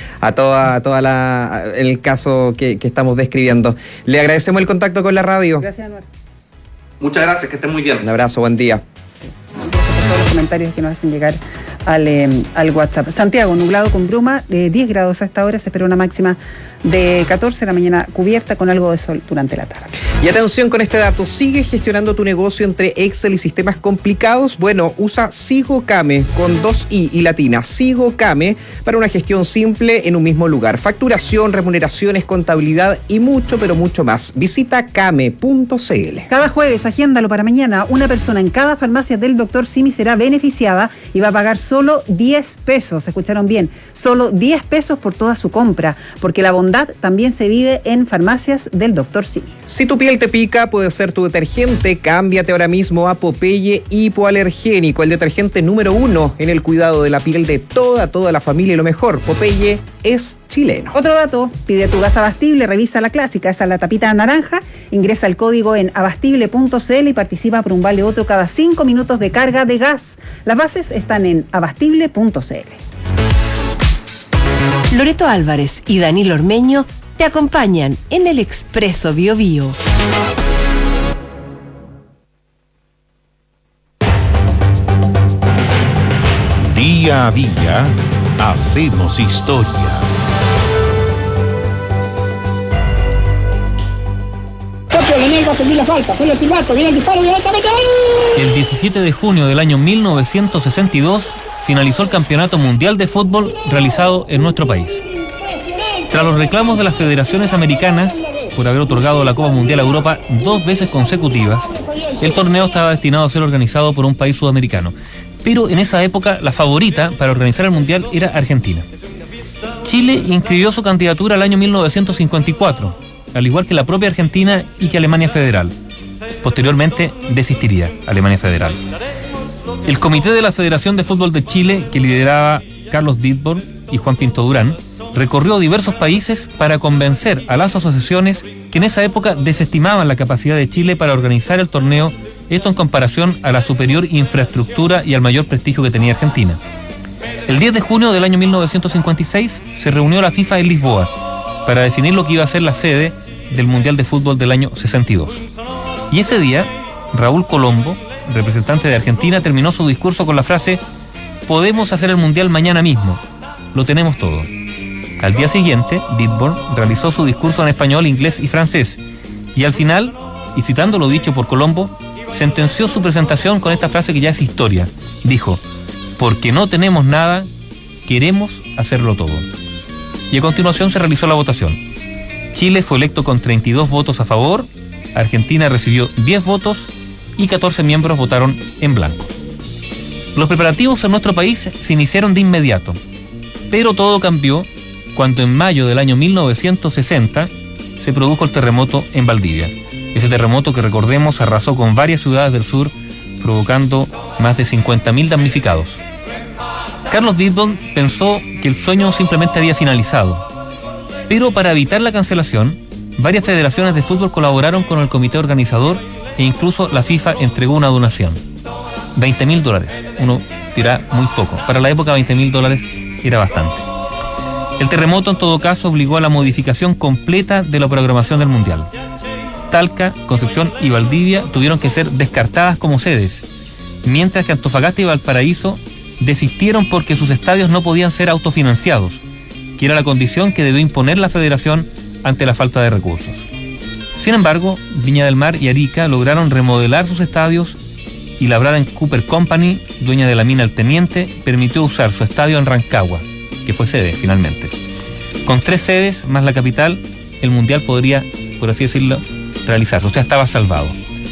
en el caso que estamos describiendo. Le agradecemos el contacto con la radio. Gracias, Anuar. Muchas gracias, que estén muy bien. Un abrazo, buen día. Sí. Gracias por todos los comentarios que nos hacen llegar al WhatsApp. Santiago, nublado con bruma, 10 grados a esta hora, se espera una máxima de 14, la mañana cubierta con algo de sol durante la tarde. Y atención con este dato, ¿sigues gestionando tu negocio entre Excel y sistemas complicados? Bueno, usa SigoCame con 2i y latina, SigoCame, para una gestión simple en un mismo lugar. Facturación, remuneraciones, contabilidad y mucho, pero mucho más. Visita came.cl. Cada jueves, agéndalo para mañana, una persona en cada farmacia del Dr. Simi será beneficiada y va a pagar solo 10 pesos, escucharon bien, solo 10 pesos por toda su compra, porque la bondad también se vive en farmacias del Dr. Simi. Si tu piel te pica, puede ser tu detergente. Cámbiate ahora mismo a Popeye Hipoalergénico, el detergente número 1 en el cuidado de la piel de toda la familia, y lo mejor, Popeye es chileno. Otro dato, pide tu gas Abastible, revisa la clásica, esa es la tapita naranja, ingresa el código en abastible.cl y participa por un vale otro cada 5 minutos de carga de gas. Las bases están en abastible.cl. Loreto Álvarez y Danilo Ormeño te acompañan en el Expreso BioBio. Día a día hacemos historia. El 17 de junio del año 1962 finalizó el Campeonato Mundial de Fútbol realizado en nuestro país. Tras los reclamos de las federaciones americanas por haber otorgado la Copa Mundial a Europa 2 veces consecutivas, el torneo estaba destinado a ser organizado por un país sudamericano. Pero en esa época la favorita para organizar el Mundial era Argentina. Chile inscribió su candidatura al año 1954, al igual que la propia Argentina y que Alemania Federal. Posteriormente desistiría Alemania Federal. El comité de la Federación de Fútbol de Chile, que lideraba Carlos Dittborn y Juan Pinto Durán, recorrió diversos países para convencer a las asociaciones que en esa época desestimaban la capacidad de Chile para organizar el torneo, esto en comparación a la superior infraestructura y al mayor prestigio que tenía Argentina. El 10 de junio del año 1956 se reunió la FIFA en Lisboa para definir lo que iba a ser la sede del Mundial de Fútbol del año 62. Y ese día, Raúl Colombo, representante de Argentina, terminó su discurso con la frase: podemos hacer el Mundial mañana mismo, lo tenemos todo. Al día siguiente, Dittborn realizó su discurso en español, inglés y francés, y al final, y citando lo dicho por Colombo, sentenció su presentación con esta frase que ya es historia. Dijo: porque no tenemos nada, queremos hacerlo todo. Y a continuación se realizó la votación. Chile fue electo con 32 votos a favor, Argentina recibió 10 votos y 14 miembros votaron en blanco. Los preparativos en nuestro país se iniciaron de inmediato, pero todo cambió cuando en mayo del año 1960 se produjo el terremoto en Valdivia. Ese terremoto que, recordemos, arrasó con varias ciudades del sur, provocando más de 50.000 damnificados. Carlos Dittborn pensó que el sueño simplemente había finalizado, pero para evitar la cancelación, varias federaciones de fútbol colaboraron con el comité organizador e incluso la FIFA entregó una donación. $20.000. Uno dirá muy poco. Para la época, $20.000 era bastante. El terremoto, en todo caso, obligó a la modificación completa de la programación del Mundial. Talca, Concepción y Valdivia tuvieron que ser descartadas como sedes, mientras que Antofagasta y Valparaíso desistieron porque sus estadios no podían ser autofinanciados, que era la condición que debió imponer la federación ante la falta de recursos. Sin embargo, Viña del Mar y Arica lograron remodelar sus estadios y la Braden Cooper Company, dueña de la mina El Teniente, permitió usar su estadio en Rancagua, que fue sede finalmente. Con 3 sedes más la capital, el Mundial podría, por así decirlo, realizarse, o sea, estaba salvado.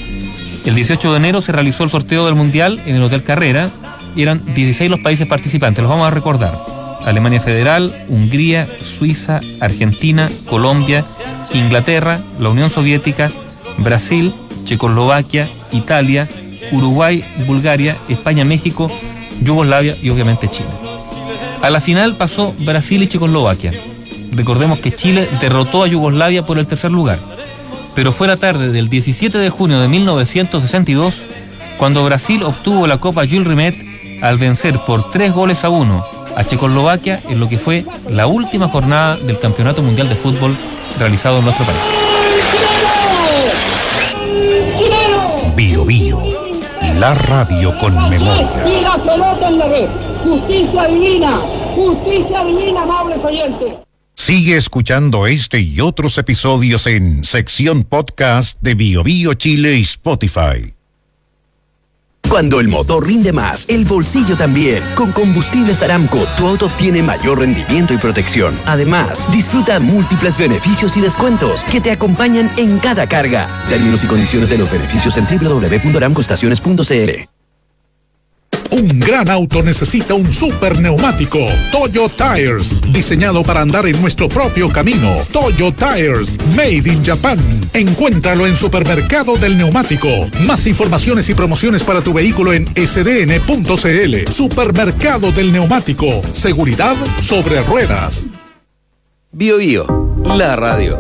El 18 de enero se realizó el sorteo del Mundial en el Hotel Carrera y eran 16 los países participantes, los vamos a recordar: Alemania Federal, Hungría, Suiza, Argentina, Colombia, Inglaterra, la Unión Soviética, Brasil, Checoslovaquia, Italia, Uruguay, Bulgaria, España, México, Yugoslavia y obviamente Chile. A la final pasó Brasil y Checoslovaquia. Recordemos que Chile derrotó a Yugoslavia por el tercer lugar. Pero fue la tarde del 17 de junio de 1962 cuando Brasil obtuvo la Copa Jules Rimet al vencer por 3-1 a Checoslovaquia en lo que fue la última jornada del Campeonato Mundial de Fútbol realizado en nuestro país. Bio Bio, La radio con memoria. Y la pelota en la red. Justicia divina, amables oyentes. Sigue escuchando este y otros episodios en sección podcast de BioBio Chile y Spotify. Cuando el motor rinde más, el bolsillo también. Con Combustibles Aramco, tu auto obtiene mayor rendimiento y protección. Además, disfruta múltiples beneficios y descuentos que te acompañan en cada carga. Términos y condiciones de los beneficios en www.aramcoestaciones.cl. Un gran auto necesita un super neumático. Toyo Tires, diseñado para andar en nuestro propio camino. Toyo Tires, made in Japan. Encuéntralo en Supermercado del Neumático. Más informaciones y promociones para tu vehículo en sdn.cl. Supermercado del Neumático. Seguridad sobre ruedas. Bio Bio, la radio.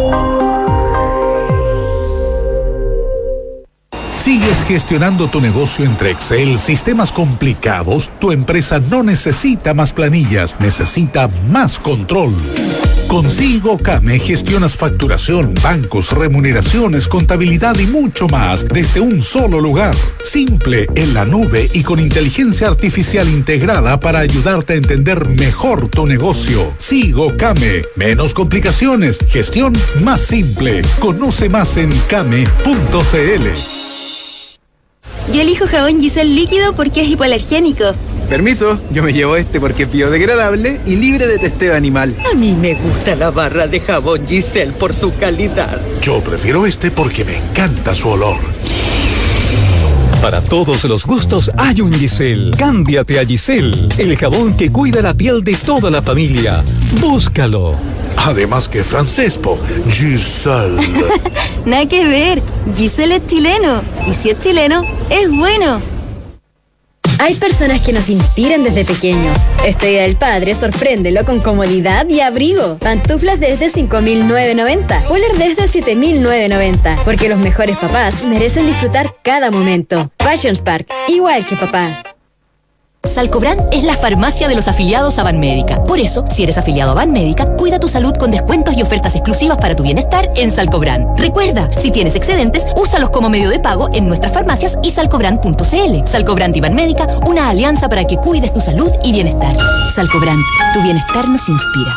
¿Sigues gestionando tu negocio entre Excel, sistemas complicados? Tu empresa no necesita más planillas, necesita más control. Con Sigo Kame gestionas facturación, bancos, remuneraciones, contabilidad y mucho más desde un solo lugar. Simple, en la nube y con inteligencia artificial integrada para ayudarte a entender mejor tu negocio. Sigo Kame. Menos complicaciones, gestión más simple. Conoce más en kame.cl. Yo elijo jabón Giselle líquido porque es hipoalergénico. Permiso, yo me llevo este porque es biodegradable y libre de testeo animal. A mí me gusta la barra de jabón Giselle por su calidad. Yo prefiero este porque me encanta su olor. Para todos los gustos hay un Giselle. Cámbiate a Giselle, el jabón que cuida la piel de toda la familia. Búscalo. Además que francés, Giselle. Nada que ver, Giselle es chileno. Y si es chileno, es bueno. Hay personas que nos inspiran desde pequeños. Este Día del Padre sorpréndelo con comodidad y abrigo. Pantuflas desde 5.990, cooler desde 7.990. Porque los mejores papás merecen disfrutar cada momento. Fashion Spark, igual que papá. Salcobran es la farmacia de los afiliados a Banmédica. Por eso, si eres afiliado a Banmédica, cuida tu salud con descuentos y ofertas exclusivas para tu bienestar en Salcobran. Recuerda, si tienes excedentes, úsalos como medio de pago en nuestras farmacias y salcobran.cl. Salcobran y Banmédica, una alianza para que cuides tu salud y bienestar. Salcobran, tu bienestar nos inspira.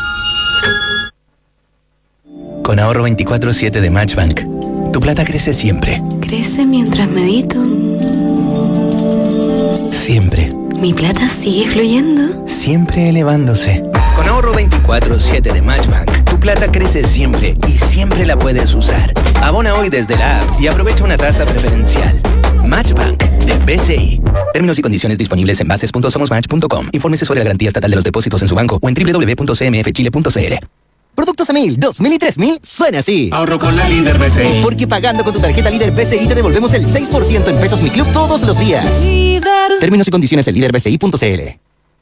Con ahorro 24/7 de Matchbank, tu plata crece siempre. Crece mientras medito. Siempre. ¿Mi plata sigue fluyendo? Siempre elevándose. Con ahorro 24/7 de Matchbank, tu plata crece siempre y siempre la puedes usar. Abona hoy desde la app y aprovecha una tasa preferencial. Matchbank de BCI. Términos y condiciones disponibles en bases.somosmatch.com. Infórmese sobre la garantía estatal de los depósitos en su banco o en www.cmfchile.cl. Productos a 1000, 2000 y 3000 suena así. Ahorro con la Líder BCI. Porque pagando con tu tarjeta Líder BCI te devolvemos el 6% en pesos Mi Club todos los días. Líder. Términos y condiciones en liderbci.cl.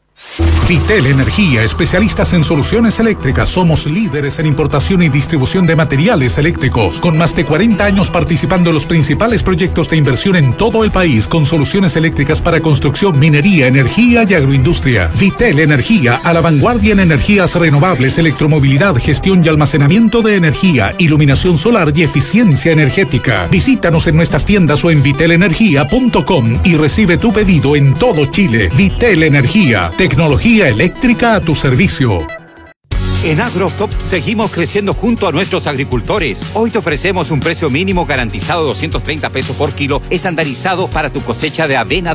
Vitel Energía, especialistas en soluciones eléctricas. Somos líderes en importación y distribución de materiales eléctricos, con más de 40 años participando en los principales proyectos de inversión en todo el país, con soluciones eléctricas para construcción, minería, energía y agroindustria. Vitel Energía, a la vanguardia en energías renovables, electromovilidad, gestión y almacenamiento de energía, iluminación solar y eficiencia energética. Visítanos en nuestras tiendas o en vitelenergia.com y recibe tu pedido en todo Chile. Vitel Energía, tecnología eléctrica a tu servicio. En AgroTop seguimos creciendo junto a nuestros agricultores. Hoy te ofrecemos un precio mínimo garantizado de 230 pesos por kilo, estandarizado para tu cosecha de avena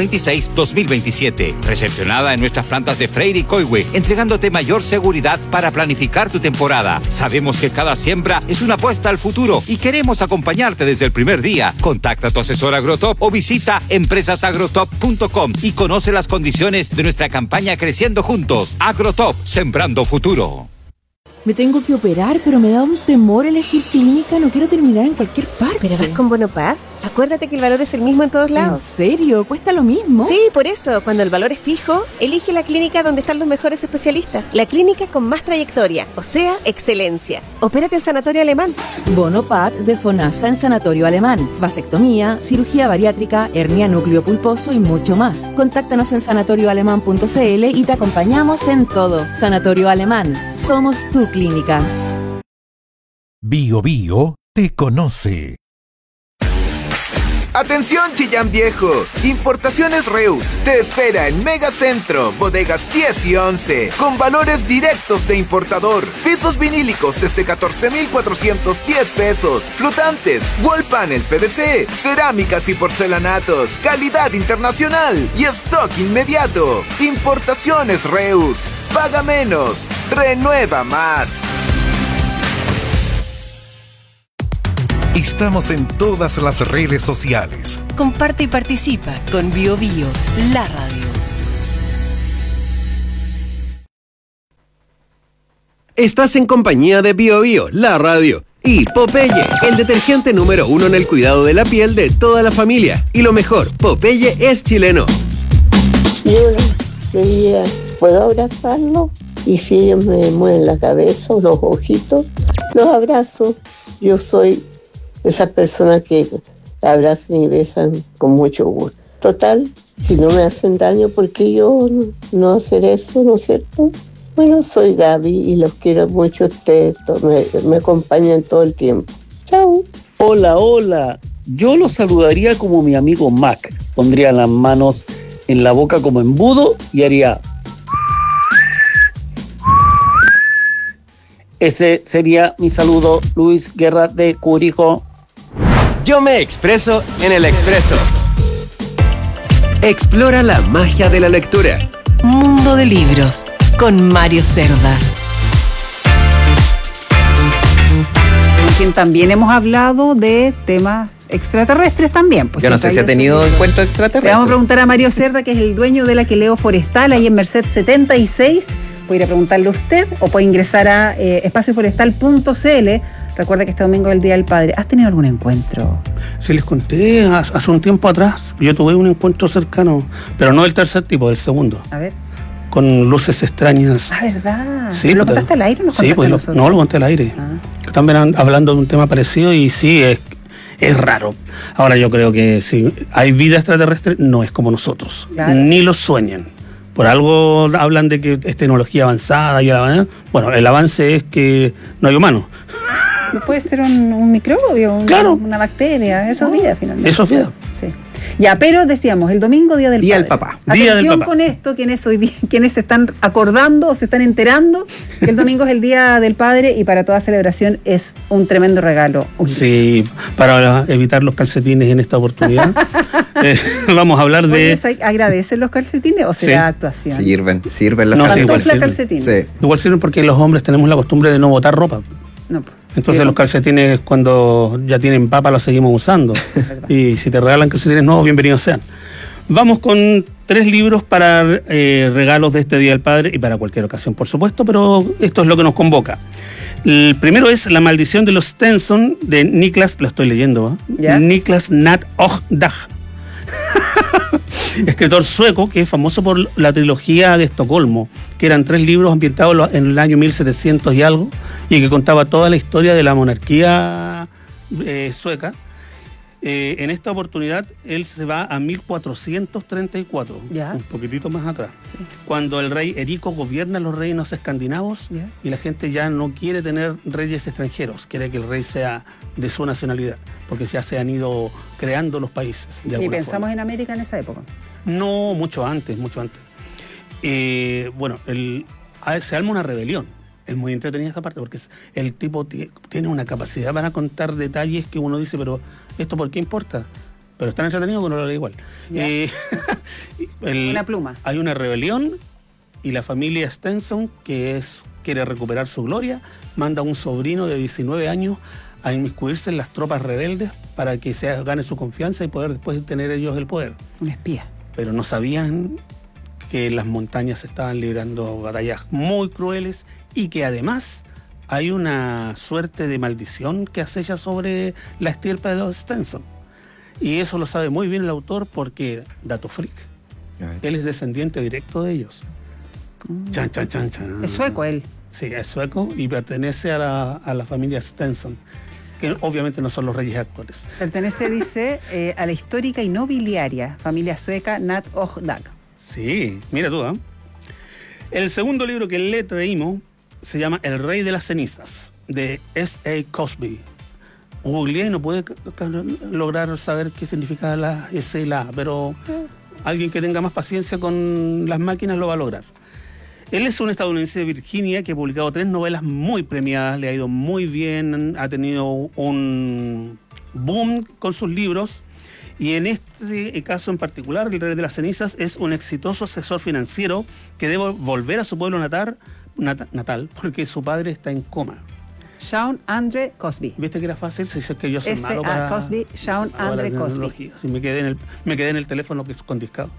2026-2027. Recepcionada en nuestras plantas de Freire y Coihue, entregándote mayor seguridad para planificar tu temporada. Sabemos que cada siembra es una apuesta al futuro y queremos acompañarte desde el primer día. Contacta a tu asesor AgroTop o visita empresasagrotop.com y conoce las condiciones de nuestra campaña Creciendo Juntos. AgroTop, sembrando futuro. Me tengo que operar, pero me da un temor elegir clínica. No quiero terminar en cualquier parte. ¿Pero vas con Bonopad? Acuérdate que el valor es el mismo en todos lados. ¿En serio? ¿Cuesta lo mismo? Sí, por eso. Cuando el valor es fijo, elige la clínica donde están los mejores especialistas. La clínica con más trayectoria, o sea, excelencia. Opérate en Sanatorio Alemán. Bonopad de FONASA en Sanatorio Alemán. Vasectomía, cirugía bariátrica, hernia núcleo pulposo y mucho más. Contáctanos en sanatorioalemán.cl y te acompañamos en todo. Sanatorio Alemán. Somos tu clínica. Bio Bio te conoce. Atención Chillán Viejo, Importaciones Reus te espera en Megacentro, bodegas 10 y 11, con valores directos de importador, pisos vinílicos desde 14,410 pesos, flotantes, wall panel PVC, cerámicas y porcelanatos, calidad internacional y stock inmediato. Importaciones Reus, paga menos, renueva más. Estamos en todas las redes sociales. Comparte y participa con BioBio, la radio. Estás en compañía de BioBio, la radio. Y Popeye, el detergente número 1 en el cuidado de la piel de toda la familia. Y lo mejor, Popeye es chileno. Yo veía, ¿puedo abrazarlo? Y si ellos me mueven la cabeza o los ojitos, los abrazo. Yo soy esas personas que abrazan y besan con mucho gusto. Total, si no me hacen daño, ¿por qué yo no hacer eso, no es cierto? Bueno, soy Gaby y los quiero mucho a ustedes, me acompañan todo el tiempo. Chao. Hola, yo los saludaría como mi amigo Mac. Pondría las manos en la boca como embudo y haría... Ese sería mi saludo, Luis Guerra de Curijo. Yo me expreso en el Expreso. Explora la magia de la lectura. Mundo de libros con Mario Cerda. Con quien también hemos hablado de temas extraterrestres también. Pues yo no sé si ha tenido encuentros extraterrestres. Le vamos a preguntar a Mario Cerda, que es el dueño de la Queleo Forestal, ahí en Merced 76. Puede ir a preguntarle a usted o puede ingresar a espacioforestal.cl. Recuerda que este domingo es el Día del Padre. ¿Has tenido algún encuentro? Sí, les conté hace un tiempo atrás. Yo tuve un encuentro cercano, pero no del tercer tipo, del segundo. A ver. Con luces extrañas. Ah, ¿verdad? Sí, ¿Lo contaste al aire o no contaste sí, pues a nosotros? No, lo conté al aire. También hablando de un tema parecido y sí, es raro. Ahora yo creo que si hay vida extraterrestre, no es como nosotros. Claro. Ni lo sueñan. Por algo hablan de que es tecnología avanzada y bueno, el avance es que no hay humanos. No puede ser un microbio, una bacteria, eso es vida finalmente. Eso es vida. Sí. Ya, pero decíamos, el domingo Día del Padre. Día del Papá. Atención con esto, quienes se están acordando o se están enterando que el domingo es el Día del Padre y para toda celebración es un tremendo regalo. Sí, para evitar los calcetines en esta oportunidad. Vamos a hablar de... ¿Agradecen los calcetines o será actuación? Sirven los calcetines. Sí. Igual sirven porque los hombres tenemos la costumbre de no botar ropa. No. Entonces los calcetines cuando ya tienen papa los seguimos usando. Y si te regalan calcetines nuevos, bienvenidos sean. Vamos con 3 libros para regalos de este Día del Padre y para cualquier ocasión, por supuesto, pero esto es lo que nos convoca. El primero es La maldición de los Stenson, de Niklas, lo estoy leyendo, Niklas Natt och Dag. Escritor sueco que es famoso por la trilogía de Estocolmo, que eran 3 libros ambientados en el año 1700 y algo, y que contaba toda la historia de la monarquía sueca. En esta oportunidad él se va a 1434, un poquitito más atrás, cuando el rey Erico gobierna los reinos escandinavos y la gente ya no quiere tener reyes extranjeros, quiere que el rey sea de su nacionalidad, porque ya se han ido creando los países. ¿Y pensamos en América en esa época? No, mucho antes. Bueno, se arma una rebelión. Es muy entretenida esta parte porque el tipo tiene una capacidad para contar detalles que uno dice, pero ¿esto por qué importa? Pero es tan entretenido que uno lo lee igual. Una pluma. Hay una rebelión y la familia Stenson, quiere recuperar su gloria, manda a un sobrino de 19 años a inmiscuirse en las tropas rebeldes para que gane su confianza y poder después tener ellos el poder. Un espía. Pero no sabían que las montañas estaban librando batallas muy crueles y que además hay una suerte de maldición que acecha sobre la estirpe de los Stenson. Y eso lo sabe muy bien el autor porque, dato freak, él es descendiente directo de ellos. Chan. Es sueco él. Sí, es sueco y pertenece a la familia Stenson, que obviamente no son los reyes actuales. Pertenece, dice, a la histórica y nobiliaria familia sueca Natt och Dag. Sí, mira tú, ¿eh? El segundo libro que le traímos se llama El Rey de las Cenizas, de S.A. Cosby. googleé y no pude lograr saber qué significa la S y la A, pero alguien que tenga más paciencia con las máquinas lo va a lograr. Él es un estadounidense de Virginia que ha publicado 3 novelas muy premiadas, le ha ido muy bien, ha tenido un boom con sus libros, y en este caso en particular, El Rey de las Cenizas es un exitoso asesor financiero que debe volver a su pueblo natal porque su padre está en coma. Sean Andre Cosby. ¿Viste que era fácil? Si es que yo soy malo para Cosby, Sean Andre Cosby. Sí, me quedé en el teléfono que es confiscado.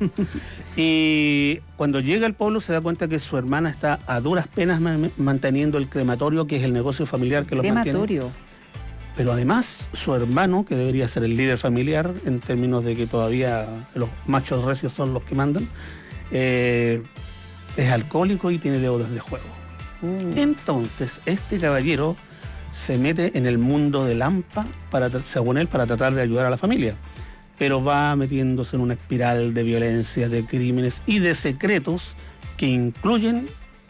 Y cuando llega al pueblo se da cuenta que su hermana está a duras penas manteniendo el crematorio, que es el negocio familiar que los mantiene. Crematorio. Pero además su hermano, que debería ser el líder familiar en términos de que todavía los machos recios son los que mandan, es alcohólico y tiene deudas de juego. Entonces este caballero se mete en el mundo de Lampa, según él, para tratar de ayudar a la familia, pero va metiéndose en una espiral de violencia, de crímenes y de secretos que incluyen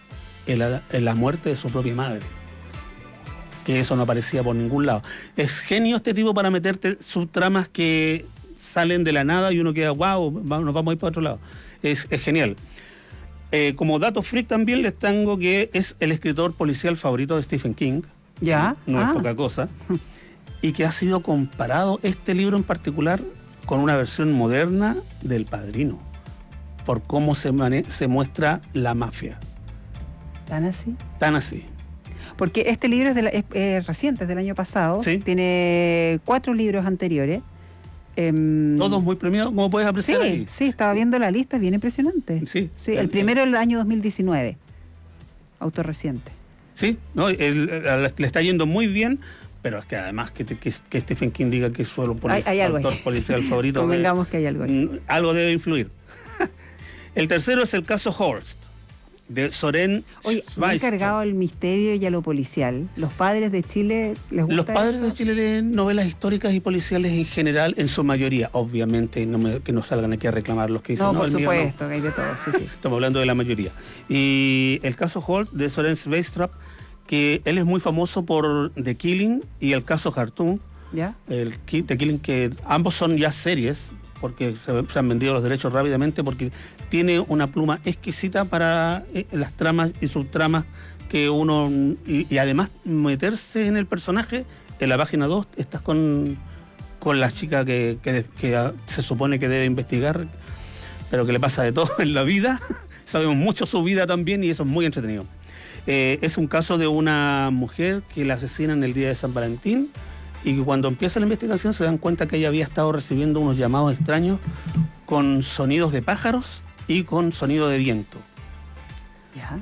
la muerte de su propia madre, que eso no aparecía por ningún lado. Es genio este tipo para meterte subtramas que salen de la nada y uno queda, wow, nos vamos a ir para otro lado. Es genial. Como dato freak también les tengo que es el escritor policial favorito de Stephen King. Ya. No es poca cosa. Y que ha sido comparado este libro en particular con una versión moderna del Padrino, por cómo se muestra la mafia. ¿Tan así? Tan así. Porque este libro es reciente, es del año pasado. ¿Sí? Tiene 4 libros anteriores. Todos muy premiados, como puedes apreciar ahí. Sí, estaba viendo la lista, es bien impresionante. Sí, el primero del año 2019, autor reciente. Sí, no, le está yendo muy bien, pero es que además que Stephen King diga que es su autor policial favorito. Convengamos que hay algo ahí. Algo debe influir. El tercero es el caso Horst, de Soren Oye, me ha encargado el misterio y a lo policial. ¿Los padres de Chile les gusta? Los padres de Chile leen novelas históricas y policiales en general, en su mayoría. Obviamente, que no salgan aquí a reclamar los que dicen. No, por supuesto, que hay de todo, sí. Estamos hablando de la mayoría. Y el caso Holt de Soren Sveistrup, que él es muy famoso por The Killing y el caso Khartoum. ¿Ya? The Killing, que ambos son ya series, porque se han vendido los derechos rápidamente, porque tiene una pluma exquisita para las tramas y subtramas que uno... Y además meterse en el personaje. En la página 2 estás con la chica que se supone que debe investigar, pero que le pasa de todo en la vida. Sabemos mucho su vida también y eso es muy entretenido. Es un caso de una mujer que la asesinan el día de San Valentín, y cuando empieza la investigación se dan cuenta que ella había estado recibiendo unos llamados extraños con sonidos de pájaros y con sonido de viento. ¿Ya?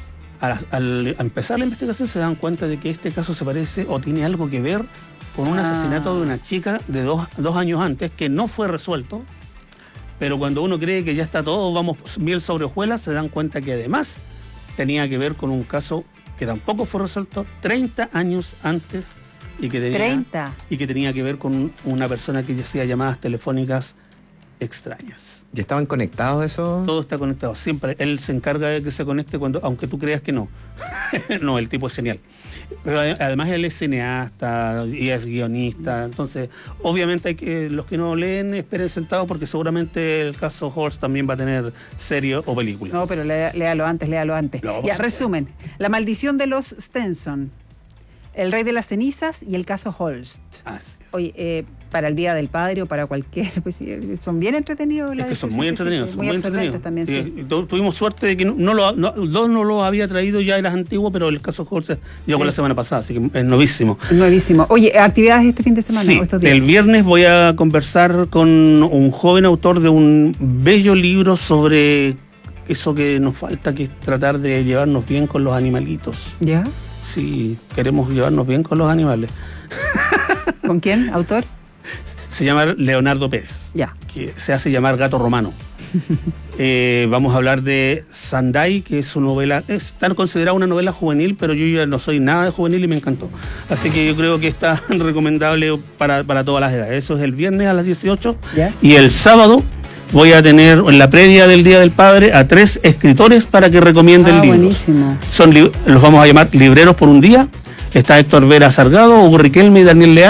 Al empezar la investigación se dan cuenta de que este caso se parece o tiene algo que ver con un asesinato de una chica de dos años antes que no fue resuelto, pero cuando uno cree que ya está todo, vamos miel sobre hojuelas, se dan cuenta que además tenía que ver con un caso que tampoco fue resuelto 30 años antes y que tenía que ver con una persona que hacía llamadas telefónicas extrañas. ¿Ya estaban conectados eso? Todo está conectado, siempre. Él se encarga de que se conecte aunque tú creas que no. No, el tipo es genial. Pero además él es cineasta y es guionista, entonces obviamente los que no leen esperen sentados porque seguramente el caso Horst también va a tener serie o película. No, pero léalo antes. Ya, resumen. La maldición de los Stenson, El Rey de las Cenizas y el caso Holst. Oye, para el Día del Padre o para cualquier, pues son bien entretenidos. Es que son muy entretenidos, muy entretenidos también, sí. Tuvimos suerte de que dos no lo había traído, ya eras antiguo, pero el caso Holst llegó la semana pasada, así que es novísimo. Nuevísimo. Oye, ¿actividades este fin de semana o estos días? El viernes voy a conversar con un joven autor de un bello libro sobre eso que nos falta, que es tratar de llevarnos bien con los animalitos. ¿Ya? Sí, queremos llevarnos bien con los animales. ¿Con quién? ¿Autor? Se llama Leonardo Pérez. Ya. Que se hace llamar Gato Romano. Vamos a hablar de Sandai, que es su novela, está considerada una novela juvenil, pero yo ya no soy nada de juvenil y me encantó. Así que yo creo que está recomendable para todas las edades. Eso es el viernes a las 18. ¿Ya? Y el sábado voy a tener en la previa del Día del Padre a 3 escritores para que recomienden libros. Buenísimo. Los vamos a llamar libreros por un día. Está Héctor Vera Sargado, Hugo Riquelme y Daniel Leal,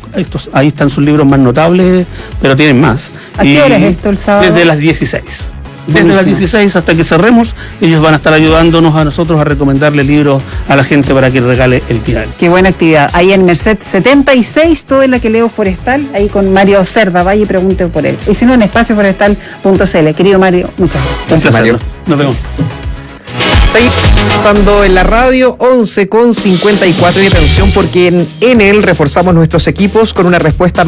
ahí están sus libros más notables, pero tienen más. ¿A qué hora es esto el sábado? Desde las 16. Desde las 16 hasta que cerremos, ellos van a estar ayudándonos a nosotros a recomendarle libros a la gente para que regale el día. Qué buena actividad. Ahí en Merced 76, todo en la que leo Forestal, ahí con Mario Cerda, vaya y pregunte por él. Y si no, en espacioforestal.cl. Querido Mario, muchas gracias. Gracias, Mario. Nos vemos. Seguimos pasando en la radio 11:54 y atención porque en él reforzamos nuestros equipos con una respuesta